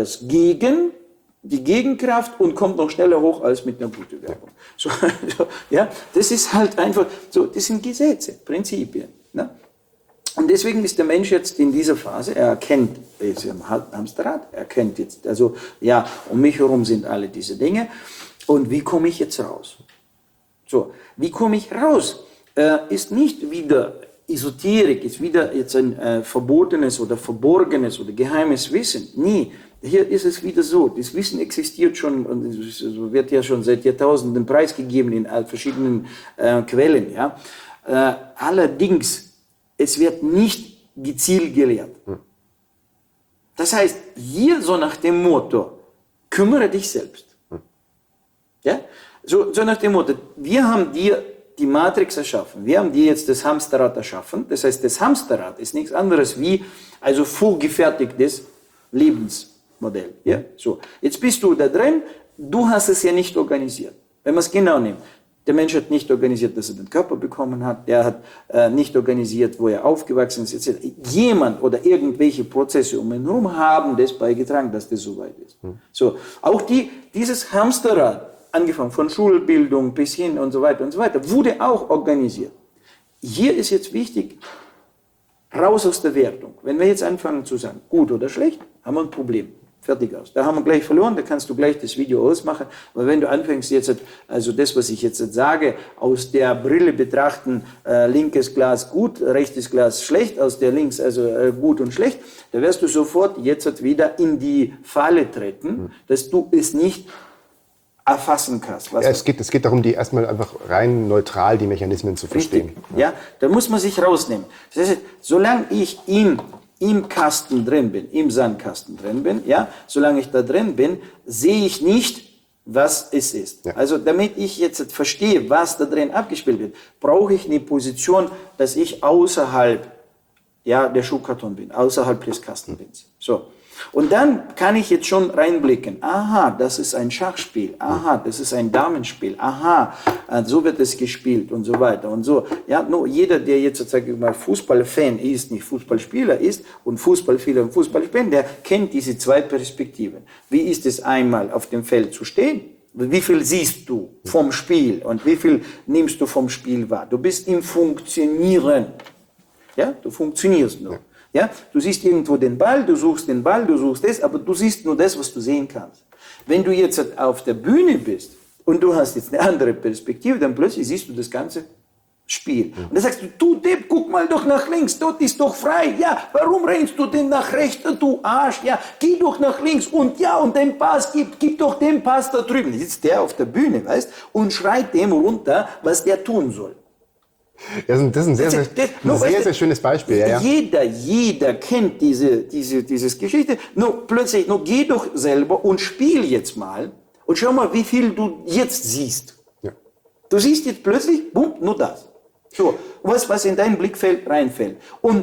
die Gegenkraft und kommt noch schneller hoch als mit einer guten Werbung. So, ja, das ist halt einfach so, das sind Gesetze, Prinzipien. Ne? Und deswegen ist der Mensch jetzt in dieser Phase, er erkennt, er ist im Hamsterrad, er erkennt jetzt, also ja, um mich herum sind alle diese Dinge. Und wie komme ich jetzt raus? So, wie komme ich raus? Ist nicht wieder Esoterik, ist wieder jetzt ein verbotenes oder verborgenes oder geheimes Wissen. Nie. Hier ist es wieder so, das Wissen existiert schon und wird ja schon seit Jahrtausenden preisgegeben in verschiedenen Quellen. Ja? Allerdings, es wird nicht gezielt gelehrt. Das heißt, hier so nach dem Motto, kümmere dich selbst. Ja? So nach dem Motto, wir haben dir die Matrix erschaffen, wir haben dir jetzt das Hamsterrad erschaffen. Das heißt, das Hamsterrad ist nichts anderes wie also vorgefertigtes Lebensmodell. Ja? So, jetzt bist du da drin, du hast es ja nicht organisiert. Wenn man es genau nimmt, der Mensch hat nicht organisiert, dass er den Körper bekommen hat, der hat nicht organisiert, wo er aufgewachsen ist, etc. Jemand oder irgendwelche Prozesse um ihn herum haben das beigetragen, dass das so weit ist. So, auch dieses Hamsterrad, angefangen von Schulbildung bis hin und so weiter, wurde auch organisiert. Hier ist jetzt wichtig, raus aus der Wertung. Wenn wir jetzt anfangen zu sagen, gut oder schlecht, haben wir ein Problem. Fertig aus. Da haben wir gleich verloren, da kannst du gleich das Video ausmachen. Aber wenn du anfängst jetzt, also das, was ich jetzt sage, aus der Brille betrachten, linkes Glas gut, rechtes Glas schlecht, aus der links also gut und schlecht, da wirst du sofort jetzt wieder in die Falle treten, dass du es nicht erfassen kannst. Ja, es geht darum, erstmal einfach rein neutral die Mechanismen zu verstehen. Richtig, ja, da muss man sich rausnehmen. Das heißt, solange ich im Kasten drin bin, im Sandkasten drin bin, ja, solange ich da drin bin, sehe ich nicht, was es ist. Ja. Also damit ich jetzt verstehe, was da drin abgespielt wird, brauche ich eine Position, dass ich außerhalb der Schuhkarton bin, außerhalb des Kastenbins. So. Und dann kann ich jetzt schon reinblicken. Aha, das ist ein Schachspiel. Aha, das ist ein Damenspiel. Aha, so wird es gespielt und so weiter und so. Ja, nur jeder, der jetzt, sage ich mal, Fußballfan ist, nicht Fußballspieler ist und Fußballspieler und Fußballfan, der kennt diese zwei Perspektiven. Wie ist es einmal auf dem Feld zu stehen? Wie viel siehst du vom Spiel und wie viel nimmst du vom Spiel wahr? Du bist im Funktionieren. Ja, du funktionierst nur. Ja, du siehst irgendwo den Ball, du suchst das, aber du siehst nur das, was du sehen kannst. Wenn du jetzt auf der Bühne bist und du hast jetzt eine andere Perspektive, dann plötzlich siehst du das ganze Spiel. Und dann sagst du Depp, guck mal doch nach links, dort ist doch frei. Ja, warum rennst du denn nach rechts, du Arsch? Ja, geh doch nach links und den Pass, gib doch den Pass da drüben. Jetzt sitzt der auf der Bühne, weißt, und schreit dem runter, was der tun soll. Das ist ein sehr schönes Beispiel. Ja. Jeder kennt diese Geschichte. Nur plötzlich, geh doch selber und spiel jetzt mal und schau mal, wie viel du jetzt siehst. Ja. Du siehst jetzt plötzlich, boom, nur das. So, was in dein Blickfeld reinfällt. Und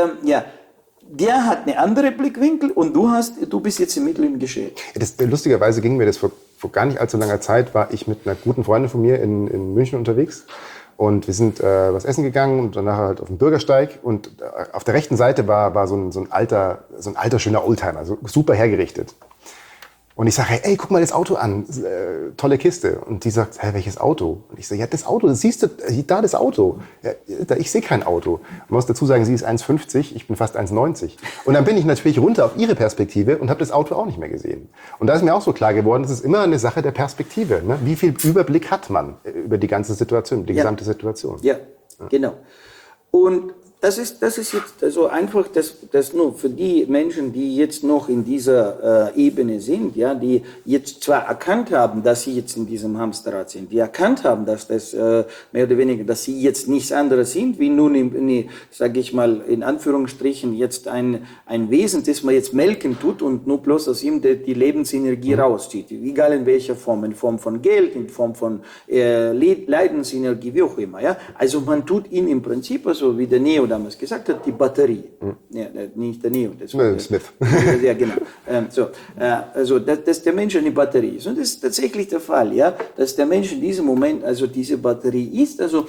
der hat eine andere Blickwinkel und du bist jetzt im Mittel im Geschehen. Lustigerweise ging mir das vor gar nicht allzu langer Zeit, war ich mit einer guten Freundin von mir in München unterwegs. Und wir sind was essen gegangen und danach halt auf dem Bürgersteig. Und auf der rechten Seite war so ein alter schöner Oldtimer, so super hergerichtet. Und ich sage, hey, guck mal das Auto an, tolle Kiste. Und die sagt, hey, welches Auto? Und ich sage, ja, das Auto, das siehst du, da das Auto. Ja, ich sehe kein Auto. Man muss dazu sagen, sie ist 1,50, ich bin fast 1,90. Und dann bin ich natürlich runter auf ihre Perspektive und habe das Auto auch nicht mehr gesehen. Und da ist mir auch so klar geworden, das ist immer eine Sache der Perspektive. Ne? Wie viel Überblick hat man über die ganze Situation, die gesamte Situation? Ja, genau. Und das ist jetzt so einfach, das nur für die Menschen, die jetzt noch in dieser Ebene sind, ja, die jetzt zwar erkannt haben, dass sie jetzt in diesem Hamsterrad sind, die erkannt haben, dass das mehr oder weniger, dass sie jetzt nichts anderes sind, wie nun, sage ich mal, in Anführungsstrichen jetzt ein Wesen, das man jetzt melken tut und nur bloß aus ihm die Lebensenergie rauszieht, egal in welcher Form, in Form von Geld, in Form von Leidensenergie, wie auch immer, ja. Also man tut ihn im Prinzip, also wie der Neo damals gesagt hat, die Batterie. Ja, nicht der Neo. Das Smith. Ja, genau. Also, dass der Mensch eine Batterie ist. Und das ist tatsächlich der Fall, ja, dass der Mensch in diesem Moment also diese Batterie ist. Also,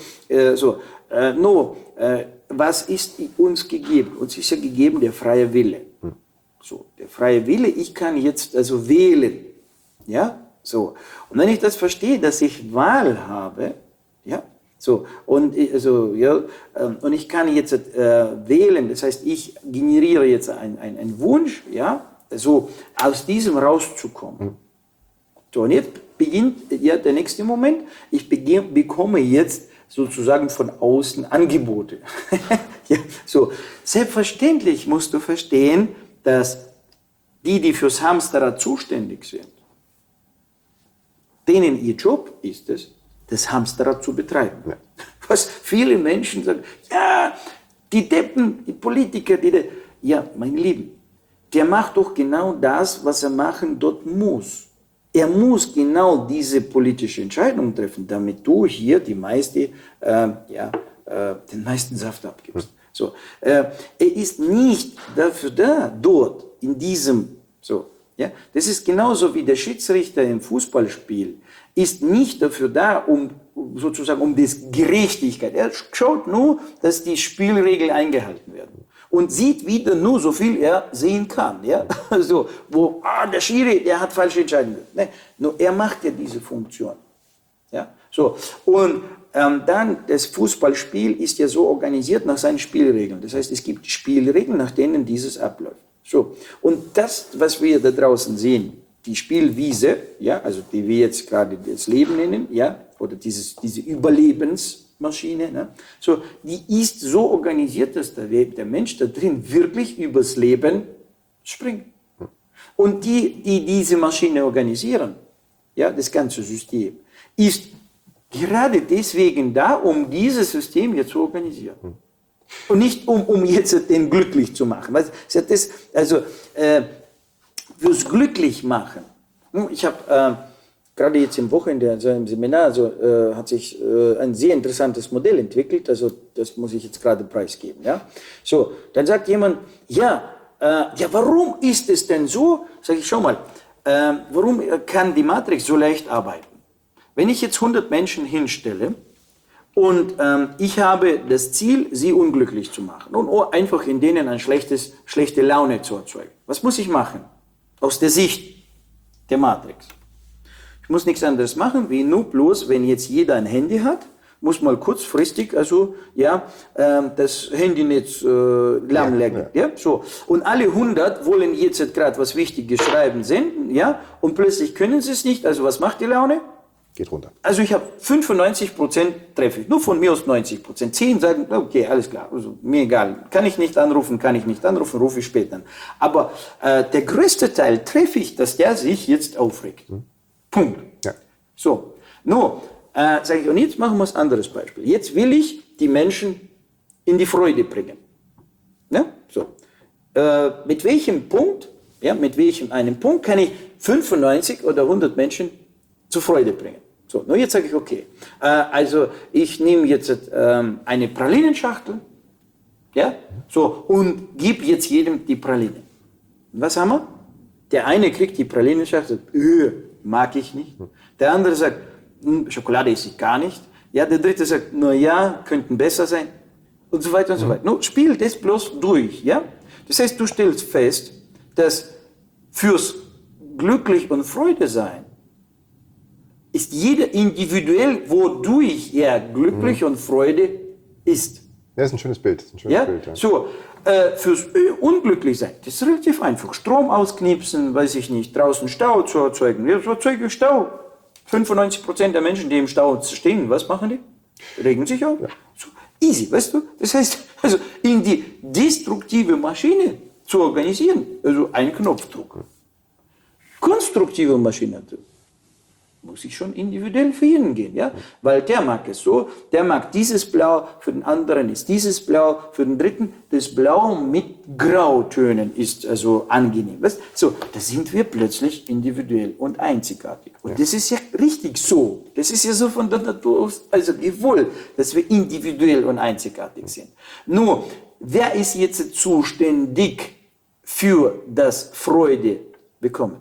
was ist uns gegeben? Uns ist ja gegeben der freie Wille. So, der freie Wille, ich kann jetzt also wählen. Ja, so. Und wenn ich das verstehe, dass ich Wahl habe, ja, so, und ich kann jetzt wählen, das heißt, ich generiere jetzt einen Wunsch, ja, so aus diesem rauszukommen. So, und jetzt beginnt ja der nächste Moment, ich bekomme jetzt sozusagen von außen Angebote. Ja, so, selbstverständlich musst du verstehen, dass die fürs Hamsterrad zuständig sind, denen ihr Job ist es, das Hamsterrad zu betreiben. Ja. Was viele Menschen sagen, ja, die Deppen, die Politiker, ja, mein Lieben, der macht doch genau das, was er machen dort muss. Er muss genau diese politische Entscheidung treffen, damit du hier den meisten Saft abgibst. So, er ist nicht dafür da, dort, in diesem, so, ja, das ist genauso wie der Schiedsrichter im Fußballspiel, ist nicht dafür da, um das Gerechtigkeit. Er schaut nur, dass die Spielregeln eingehalten werden. Und sieht wieder nur so viel er sehen kann. Ja? So, der Schiri, der hat falsche Entscheidungen. Nee, nur er macht ja diese Funktion. Ja? So, und dann das Fußballspiel ist ja so organisiert nach seinen Spielregeln. Das heißt, es gibt Spielregeln, nach denen dieses abläuft. So, und das, was wir da draußen sehen, die Spielwiese, ja, also die wir jetzt gerade das Leben nennen, ja, oder diese Überlebensmaschine, ne, so, die ist so organisiert, dass der Mensch da drin wirklich übers Leben springt. Und die diese Maschine organisieren, ja, das ganze System, ist gerade deswegen da, um dieses System jetzt zu organisieren. Und nicht um jetzt den glücklich zu machen. Fürs glücklich machen. Ich habe gerade jetzt im Wochenende, also im Seminar, hat sich ein sehr interessantes Modell entwickelt. Also das muss ich jetzt gerade preisgeben. Ja? So, dann sagt jemand, warum ist es denn so? Sag ich, schau mal, warum kann die Matrix so leicht arbeiten? Wenn ich jetzt 100 Menschen hinstelle und ich habe das Ziel, sie unglücklich zu machen und einfach in denen eine schlechte Laune zu erzeugen. Was muss ich machen? Aus der Sicht der Matrix. Ich muss nichts anderes machen, wie nur bloß, wenn jetzt jeder ein Handy hat, muss mal kurzfristig das Handynetz lahmlegen. Ja, so. Und alle 100 wollen jetzt gerade was Wichtiges schreiben, senden, ja, und plötzlich können sie es nicht. Also was macht die Laune? Geht runter. Also ich habe 95% treffe ich, nur von mir aus 90%. 10 sagen, okay, alles klar, also mir egal, kann ich nicht anrufen, rufe ich später an. Aber der größte Teil treffe ich, dass der sich jetzt aufregt. Punkt. Ja. So, nur, sage ich, und jetzt machen wir ein anderes Beispiel. Jetzt will ich die Menschen in die Freude bringen. Ja? So. Mit welchem Punkt kann ich 95 oder 100 Menschen zur Freude bringen? So, nur jetzt sage ich, okay, also ich nehme jetzt eine Pralinenschachtel, ja, so, und gebe jetzt jedem die Praline. Was haben wir? Der eine kriegt die Pralinenschachtel, mag ich nicht. Der andere sagt, Schokolade esse ich gar nicht. Ja, der dritte sagt, könnten besser sein. Und so weiter und so weiter. Nur spiel das bloß durch, ja. Das heißt, du stellst fest, dass fürs Glücklich und Freude sein ist jeder individuell, wodurch er glücklich und Freude ist. Ja, ist ein schönes Bild. Ja? So, fürs unglücklich sein, das ist relativ einfach. Strom ausknipsen, weiß ich nicht, draußen Stau zu erzeugen. Wir erzeugen Stau. 95% der Menschen, die im Stau stehen, was machen die? Regen sich auf. Ja. So, easy, weißt du? Das heißt, also in die destruktive Maschine zu organisieren, also ein Knopfdruck. Konstruktive Maschine. muss ich schon individuell für ihn gehen, ja? Weil der mag es so, der mag dieses Blau, für den anderen ist dieses Blau, für den dritten das Blau mit Grautönen ist also angenehm. Weißt? So, da sind wir plötzlich individuell und einzigartig. Und das ist ja richtig so. Das ist ja so von der Natur aus, also gewollt, dass wir individuell und einzigartig sind. Nur, wer ist jetzt zuständig für das Freude bekommen?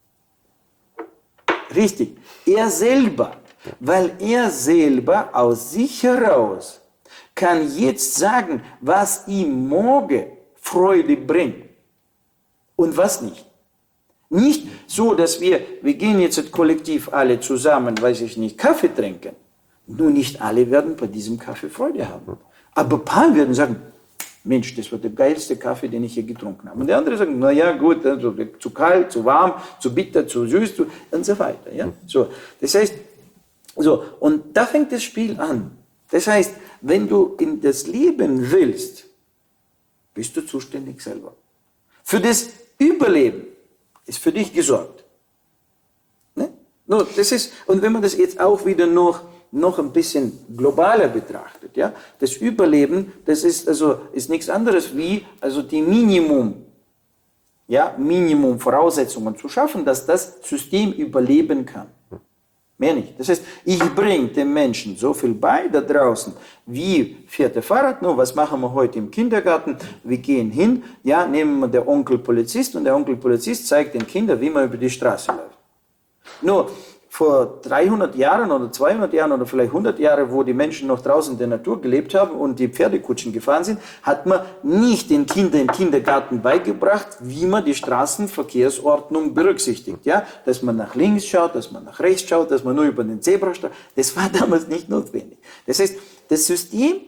Richtig, er selber, weil er selber aus sich heraus kann jetzt sagen, was ihm morgen Freude bringt und was nicht. Nicht so, dass wir gehen jetzt kollektiv alle zusammen, weiß ich nicht, Kaffee trinken. Nur nicht alle werden bei diesem Kaffee Freude haben. Aber ein paar werden sagen, Mensch, das war der geilste Kaffee, den ich hier getrunken habe. Und der andere sagt, naja, gut, also zu kalt, zu warm, zu bitter, zu süß und so weiter. Ja? So, das heißt, so, und da fängt das Spiel an. Das heißt, wenn du in das Leben willst, bist du zuständig selber. Für das Überleben ist für dich gesorgt. Ne? No, das ist, und wenn man das jetzt auch wieder noch ein bisschen globaler betrachtet, ja, das Überleben, das ist nichts anderes wie also die Minimum-Voraussetzungen zu schaffen, dass das System überleben kann. Mehr nicht. Das heißt, ich bringe den Menschen so viel bei da draußen, wie fährt der Fahrrad, nur was machen wir heute im Kindergarten, wir gehen hin, ja, nehmen wir den Onkel Polizist und der Onkel Polizist zeigt den Kindern, wie man über die Straße läuft. Nur, vor 300 Jahren oder 200 Jahren oder vielleicht 100 Jahren, wo die Menschen noch draußen in der Natur gelebt haben und die Pferdekutschen gefahren sind, hat man nicht den Kindern im Kindergarten beigebracht, wie man die Straßenverkehrsordnung berücksichtigt. Ja? Dass man nach links schaut, dass man nach rechts schaut, dass man nur über den Zebrastreifen. Das war damals nicht notwendig. Das heißt, das System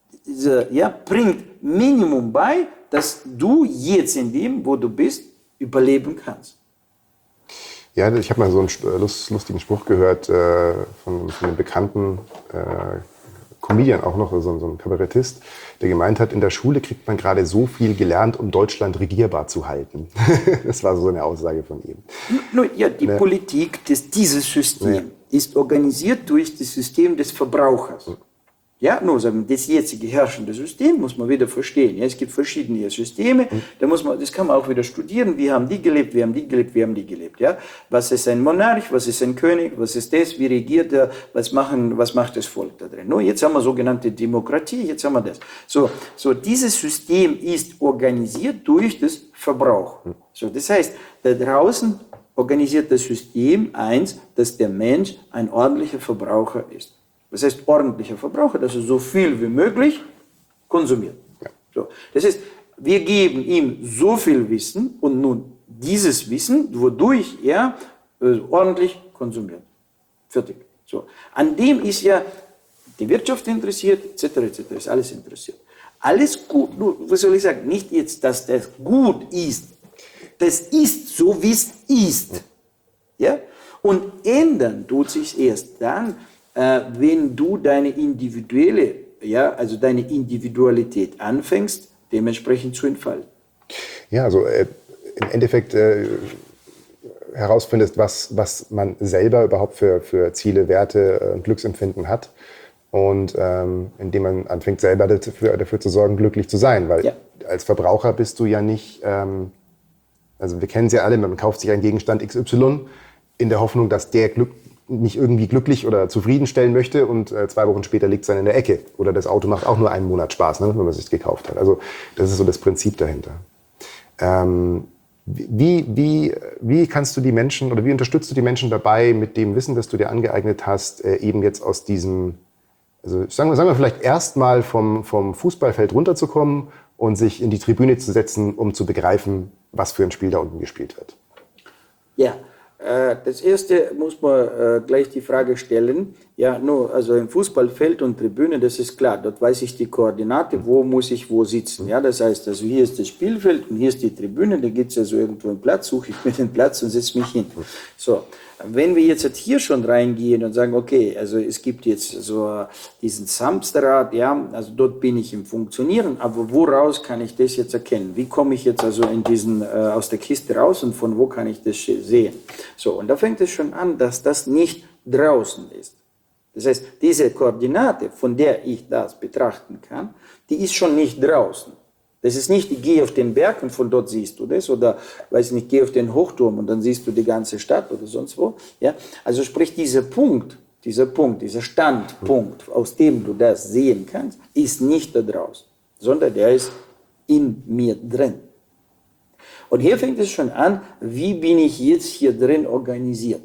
bringt Minimum bei, dass du jetzt in dem, wo du bist, überleben kannst. Ja, ich habe mal so einen lustigen Spruch gehört von einem bekannten Comedian, auch noch so ein Kabarettist, der gemeint hat, in der Schule kriegt man gerade so viel gelernt, um Deutschland regierbar zu halten. Das war so eine Aussage von ihm. Ja, die Politik, dieses System ist organisiert durch das System des Verbrauchers. Ja, nur sagen, das jetzige herrschende System muss man wieder verstehen. Ja, es gibt verschiedene Systeme, das kann man auch wieder studieren. Wie haben die gelebt, wie haben die gelebt, wie haben die gelebt. Ja? Was ist ein Monarch, was ist ein König, was ist das, wie regiert er, was macht das Volk da drin. Nur jetzt haben wir sogenannte Demokratie, jetzt haben wir das. So dieses System ist organisiert durch das Verbrauch. So, das heißt, da draußen organisiert das System dass der Mensch ein ordentlicher Verbraucher ist. Das heißt, ordentlicher Verbraucher, dass er so viel wie möglich konsumiert. Ja. So. Das heißt, wir geben ihm so viel Wissen und nun dieses Wissen, wodurch er ordentlich konsumiert. Fertig. So. An dem ist ja die Wirtschaft interessiert, etc., ist alles interessiert. Alles gut, nur, was soll ich sagen, nicht jetzt, dass das gut ist. Das ist so, wie es ist. Ja? Und ändern tut sich erst dann, wenn du deine Individualität anfängst, dementsprechend zu entfalten. Ja, also im Endeffekt herausfindest, was man selber überhaupt für Ziele, Werte und Glücksempfinden hat. Und indem man anfängt, selber dafür zu sorgen, glücklich zu sein. Weil als Verbraucher bist du ja nicht, also wir kennen es ja alle, man kauft sich einen Gegenstand XY in der Hoffnung, dass der mich irgendwie glücklich oder zufriedenstellen möchte und 2 Wochen später liegt es dann in der Ecke. Oder das Auto macht auch nur einen Monat Spaß, ne, wenn man es sich gekauft hat. Also das ist so das Prinzip dahinter. Wie kannst du die Menschen oder wie unterstützt du die Menschen dabei, mit dem Wissen, das du dir angeeignet hast, eben jetzt aus diesem, also sagen wir vielleicht erstmal vom Fußballfeld runterzukommen und sich in die Tribüne zu setzen, um zu begreifen, was für ein Spiel da unten gespielt wird? Ja. Das erste muss man gleich die Frage stellen, also im Fußballfeld und Tribüne, das ist klar, dort weiß ich die Koordinate, wo muss ich wo sitzen. Ja, das heißt, also hier ist das Spielfeld und hier ist die Tribüne, da gibt es also irgendwo einen Platz, suche ich mir den Platz und setze mich hin. So, wenn wir jetzt hier schon reingehen und sagen, okay, also es gibt jetzt so diesen Hamsterrad, also dort bin ich im Funktionieren, aber woraus kann ich das jetzt erkennen? Wie komme ich jetzt also in aus der Kiste raus und von wo kann ich das sehen? So, und da fängt es schon an, dass das nicht draußen ist. Das heißt, diese Koordinate, von der ich das betrachten kann, die ist schon nicht draußen. Das ist nicht, ich gehe auf den Berg und von dort siehst du das, oder, weiß nicht, gehe auf den Hochturm und dann siehst du die ganze Stadt oder sonst wo. Ja? Also sprich, dieser Standpunkt, aus dem du das sehen kannst, ist nicht da draußen, sondern der ist in mir drin. Und hier fängt es schon an, wie bin ich jetzt hier drin organisiert?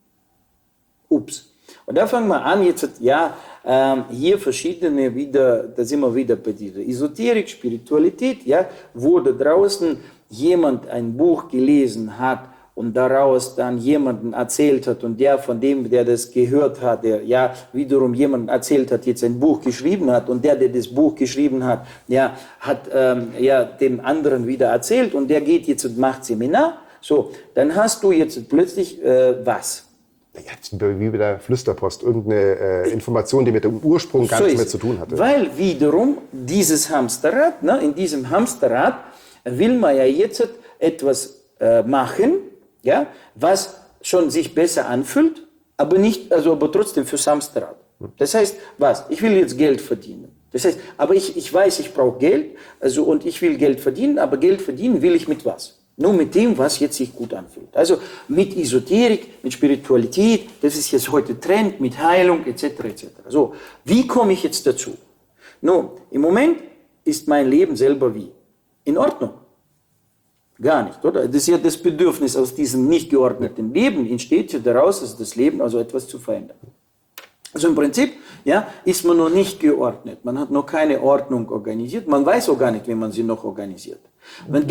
Ups. Und da fangen wir an, jetzt, hier verschiedene wieder, da sind wir wieder bei dieser Esoterik, Spiritualität, ja, wo da draußen jemand ein Buch gelesen hat und daraus dann jemanden erzählt hat und der von dem, der das gehört hat, der ja wiederum jemanden erzählt hat, jetzt ein Buch geschrieben hat und der das Buch geschrieben hat, ja, hat dem anderen wieder erzählt und der geht jetzt und macht Seminar. So, dann hast du jetzt plötzlich was? Wie bei der Flüsterpost, irgendeine Information, die mit dem Ursprung gar nichts mehr zu tun hatte. Weil wiederum dieses Hamsterrad, in diesem Hamsterrad will man ja jetzt etwas machen, ja, was schon sich besser anfühlt, aber aber trotzdem fürs Hamsterrad. Das heißt, was? Ich will jetzt Geld verdienen. Das heißt, aber ich weiß, ich brauche Geld, und ich will Geld verdienen, aber Geld verdienen will ich mit was? Nur mit dem, was jetzt sich gut anfühlt. Also mit Esoterik, mit Spiritualität, das ist jetzt heute Trend, mit Heilung etc. etc. So, wie komme ich jetzt dazu? Nun, im Moment ist mein Leben selber wie? In Ordnung. Gar nicht, oder? Das ist ja das Bedürfnis aus diesem nicht geordneten Leben, entsteht ja daraus, dass das Leben also etwas zu verändern. Also im Prinzip, ja, ist man noch nicht geordnet. Man hat noch keine Ordnung organisiert. Man weiß auch gar nicht, wie man sie noch organisiert. Man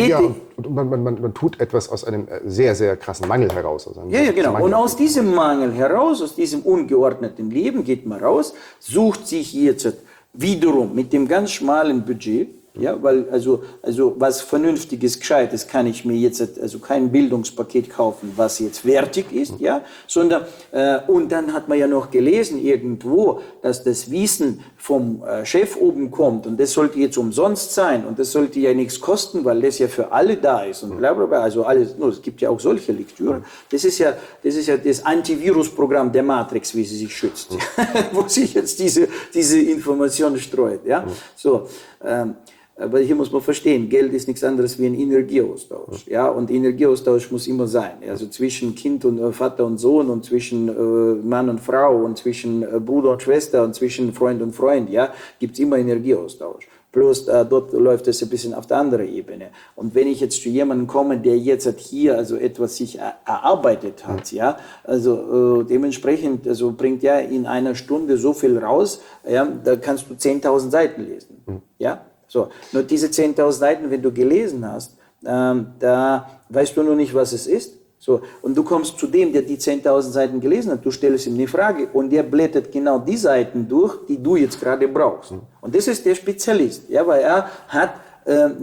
tut etwas aus einem sehr, sehr krassen Mangel heraus. Genau. Und aus diesem Mangel heraus, aus diesem ungeordneten Leben geht man raus, sucht sich jetzt wiederum mit dem ganz schmalen Budget, ja, weil also was Vernünftiges, Gescheites kann ich mir jetzt kein Bildungspaket kaufen, was jetzt wertig ist, ja, sondern und dann hat man ja noch gelesen irgendwo, dass das Wissen vom Chef oben kommt und das sollte jetzt umsonst sein und das sollte ja nichts kosten, weil das ja für alle da ist und bla bla bla, also alles, es gibt ja auch solche Lektüre. Das ist ja das Antivirusprogramm der Matrix, wie sie sich schützt, wo sich jetzt diese Information streut, ja, so. Aber hier muss man verstehen, Geld ist nichts anderes wie ein Energieaustausch. Ja? Und Energieaustausch muss immer sein. Also zwischen Kind und Vater und Sohn und zwischen Mann und Frau und zwischen Bruder und Schwester und zwischen Freund und Freund, ja, gibt es immer Energieaustausch. Bloß dort läuft es ein bisschen auf der anderen Ebene. Und wenn ich jetzt zu jemandem komme, der jetzt hier etwas sich erarbeitet hat, ja, dementsprechend bringt er in einer Stunde so viel raus, ja, da kannst du 10.000 Seiten lesen. Ja? So, nur diese 10.000 Seiten, wenn du gelesen hast, da weißt du noch nicht, was es ist. So, und du kommst zu dem, der die 10.000 Seiten gelesen hat, du stellst ihm eine Frage und der blättert genau die Seiten durch, die du jetzt gerade brauchst. Und das ist der Spezialist, ja, weil er hat er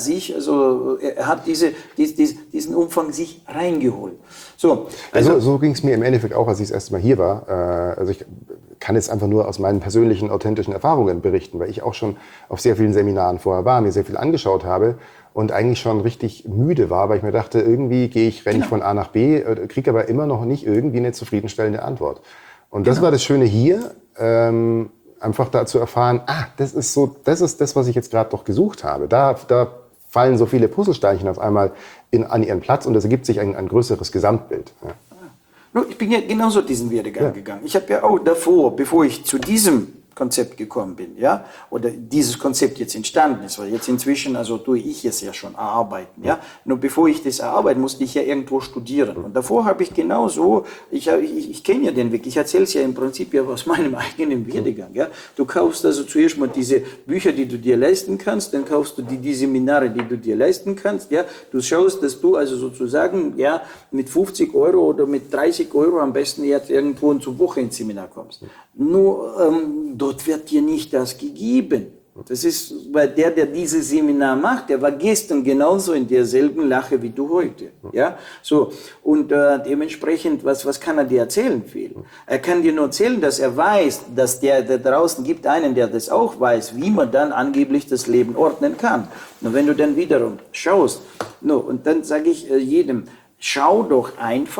hat diesen Umfang sich reingeholt. So ging es mir im Endeffekt auch, als ich das erste Mal hier war. Also ich kann jetzt einfach nur aus meinen persönlichen, authentischen Erfahrungen berichten, weil ich auch schon auf sehr vielen Seminaren vorher war, mir sehr viel angeschaut habe und eigentlich schon richtig müde war, weil ich mir dachte, irgendwie renne ich von A nach B, kriege aber immer noch nicht irgendwie eine zufriedenstellende Antwort. Und das war das Schöne hier, einfach da zu erfahren, das ist das, was ich jetzt gerade doch gesucht habe. Da fallen so viele Puzzlesteinchen auf einmal an ihren Platz und es ergibt sich ein größeres Gesamtbild. Ja. Ich bin ja genauso diesen Werdegang gegangen. Ich habe ja auch davor, bevor ich zu diesem Konzept gekommen bin, ja, oder dieses Konzept jetzt entstanden ist, weil jetzt inzwischen, tue ich es ja schon erarbeiten, ja, nur bevor ich das erarbeite, musste ich ja irgendwo studieren und davor habe ich genauso, ich kenne ja den Weg, ich erzähle es ja im Prinzip ja aus meinem eigenen Werdegang, ja, du kaufst zuerst mal diese Bücher, die du dir leisten kannst, dann kaufst du die Seminare, die du dir leisten kannst, ja, du schaust, dass du sozusagen, ja, mit 50 Euro oder mit 30 Euro am besten jetzt irgendwo zur Woche ins Seminar kommst. Nur dort wird dir nicht das gegeben. Das ist, weil der dieses Seminar macht, der war gestern genauso in derselben Lache wie du heute. Ja? So, und dementsprechend, was kann er dir erzählen viel? Er kann dir nur erzählen, dass er weiß, dass der draußen gibt einen, der das auch weiß, wie man dann angeblich das Leben ordnen kann. Und wenn du dann wiederum schaust, und dann sage ich jedem, schau doch einfach,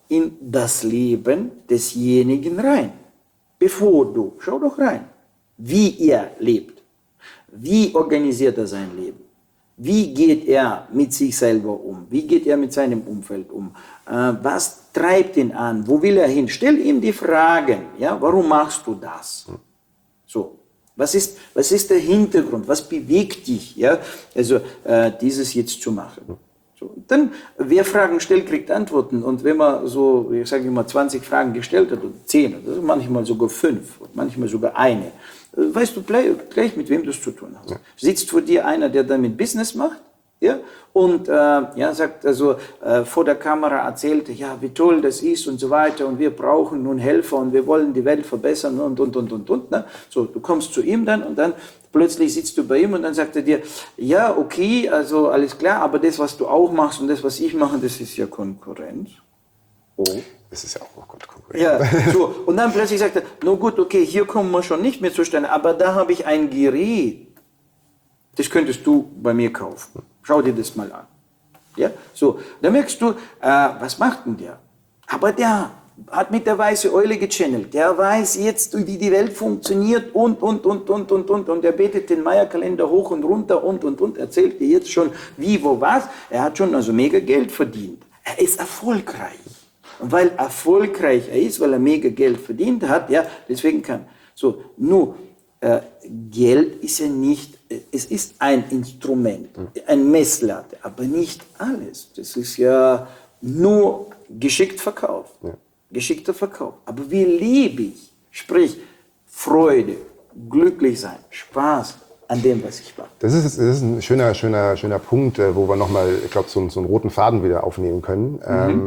in das Leben desjenigen rein. Schau doch rein, wie er lebt. Wie organisiert er sein Leben? Wie geht er mit sich selber um? Wie geht er mit seinem Umfeld um? Was treibt ihn an? Wo will er hin? Stell ihm die Fragen. Ja, warum machst du das? So, was ist der Hintergrund? Was bewegt dich? Ja, also dieses jetzt zu machen. So, dann, wer Fragen stellt, kriegt Antworten. Und wenn man so, ich sage immer, 20 Fragen gestellt hat, oder 10, oder manchmal sogar 5, und manchmal sogar eine, weißt du gleich, mit wem du es zu tun hast. Ja. Sitzt vor dir einer, der damit Business macht, ja, und sagt also vor der Kamera erzählt, ja, wie toll das ist und so weiter und wir brauchen nun Helfer und wir wollen die Welt verbessern und. Ne? So, du kommst zu ihm dann und dann plötzlich sitzt du bei ihm und dann sagt er dir, ja, okay, also alles klar, aber das, was du auch machst und das, was ich mache, das ist ja Konkurrenz. Oh. Das ist ja auch Konkurrenz. Ja, so. Und dann plötzlich sagt er, no gut, okay, hier kommen wir schon nicht mehr zustande, aber da habe ich ein Gerät, das könntest du bei mir kaufen. Schau dir das mal an. Ja, so. Dann merkst du, was macht denn der? Aber der hat mit der weißen Eule gechannelt. Der weiß jetzt, wie die Welt funktioniert und. Und er betet den Maya-Kalender hoch und runter und erzählt dir jetzt schon, wie, wo, was. Er hat schon also mega Geld verdient. Er ist erfolgreich. Und weil erfolgreich er ist, weil er mega Geld verdient hat, ja, deswegen kann. So, nur, Geld ist ja nicht, es ist ein Instrument, ein Messlatte, aber nicht alles. Das ist ja nur geschickt verkauft. Ja. Geschickter Verkauf. Aber wie lebe ich? Sprich, Freude, glücklich sein, Spaß an dem, was ich mache. Das ist ein schöner Punkt, wo wir nochmal, ich glaube, so einen roten Faden wieder aufnehmen können.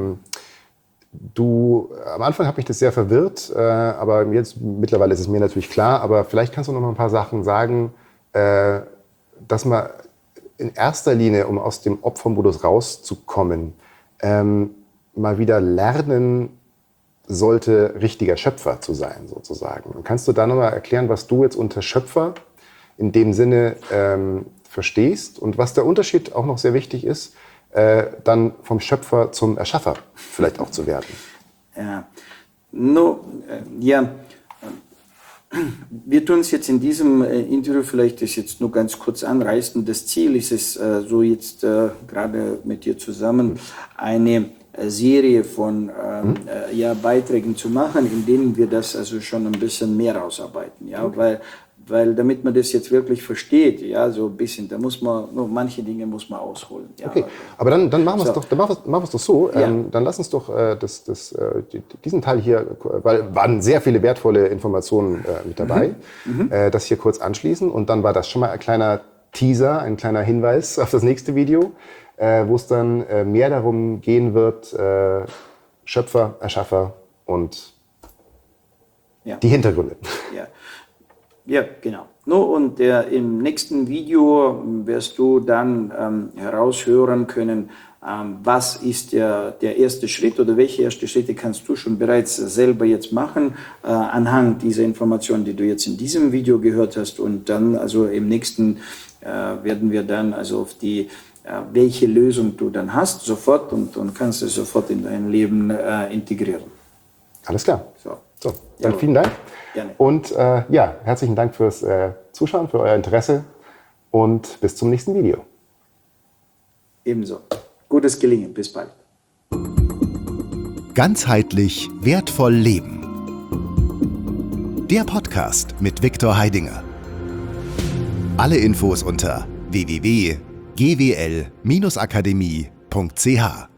Am Anfang hat mich das sehr verwirrt, aber jetzt mittlerweile ist es mir natürlich klar, aber vielleicht kannst du noch mal ein paar Sachen sagen, dass man in erster Linie, um aus dem Opfermodus rauszukommen, mal wieder lernen sollte, richtiger Schöpfer zu sein, sozusagen. Und kannst du da nochmal erklären, was du jetzt unter Schöpfer in dem Sinne verstehst und was der Unterschied auch noch sehr wichtig ist, dann vom Schöpfer zum Erschaffer vielleicht auch zu werden? Ja, wir tun es jetzt in diesem Interview vielleicht das jetzt nur ganz kurz anreißen. Das Ziel ist es, so jetzt gerade mit dir zusammen, eine Serie von Beiträgen zu machen, in denen wir das also schon ein bisschen mehr rausarbeiten, ja, okay. Weil damit man das jetzt wirklich versteht, ja, so ein bisschen, da muss man, nur manche Dinge muss man ausholen. Ja. Okay, aber dann machen wir es doch so, ja. Dann lass uns doch diesen Teil hier, weil waren sehr viele wertvolle Informationen mit dabei, das hier kurz anschließen und dann war das schon mal ein kleiner Teaser, ein kleiner Hinweis auf das nächste Video, wo es dann mehr darum gehen wird, Schöpfer, Erschaffer und die Hintergründe. Ja, genau. Und im nächsten Video wirst du dann heraushören können, was ist der erste Schritt oder welche erste Schritte kannst du schon bereits selber jetzt machen, anhand dieser Informationen, die du jetzt in diesem Video gehört hast. Und dann, also im nächsten werden wir dann also auf die welche Lösung du dann hast, sofort und kannst es sofort in dein Leben integrieren. Alles klar. So, dann vielen Dank. Gerne. Und herzlichen Dank fürs Zuschauen, für euer Interesse und bis zum nächsten Video. Ebenso. Gutes Gelingen. Bis bald. Ganzheitlich wertvoll leben. Der Podcast mit Viktor Heidinger. Alle Infos unter www.gwl-akademie.ch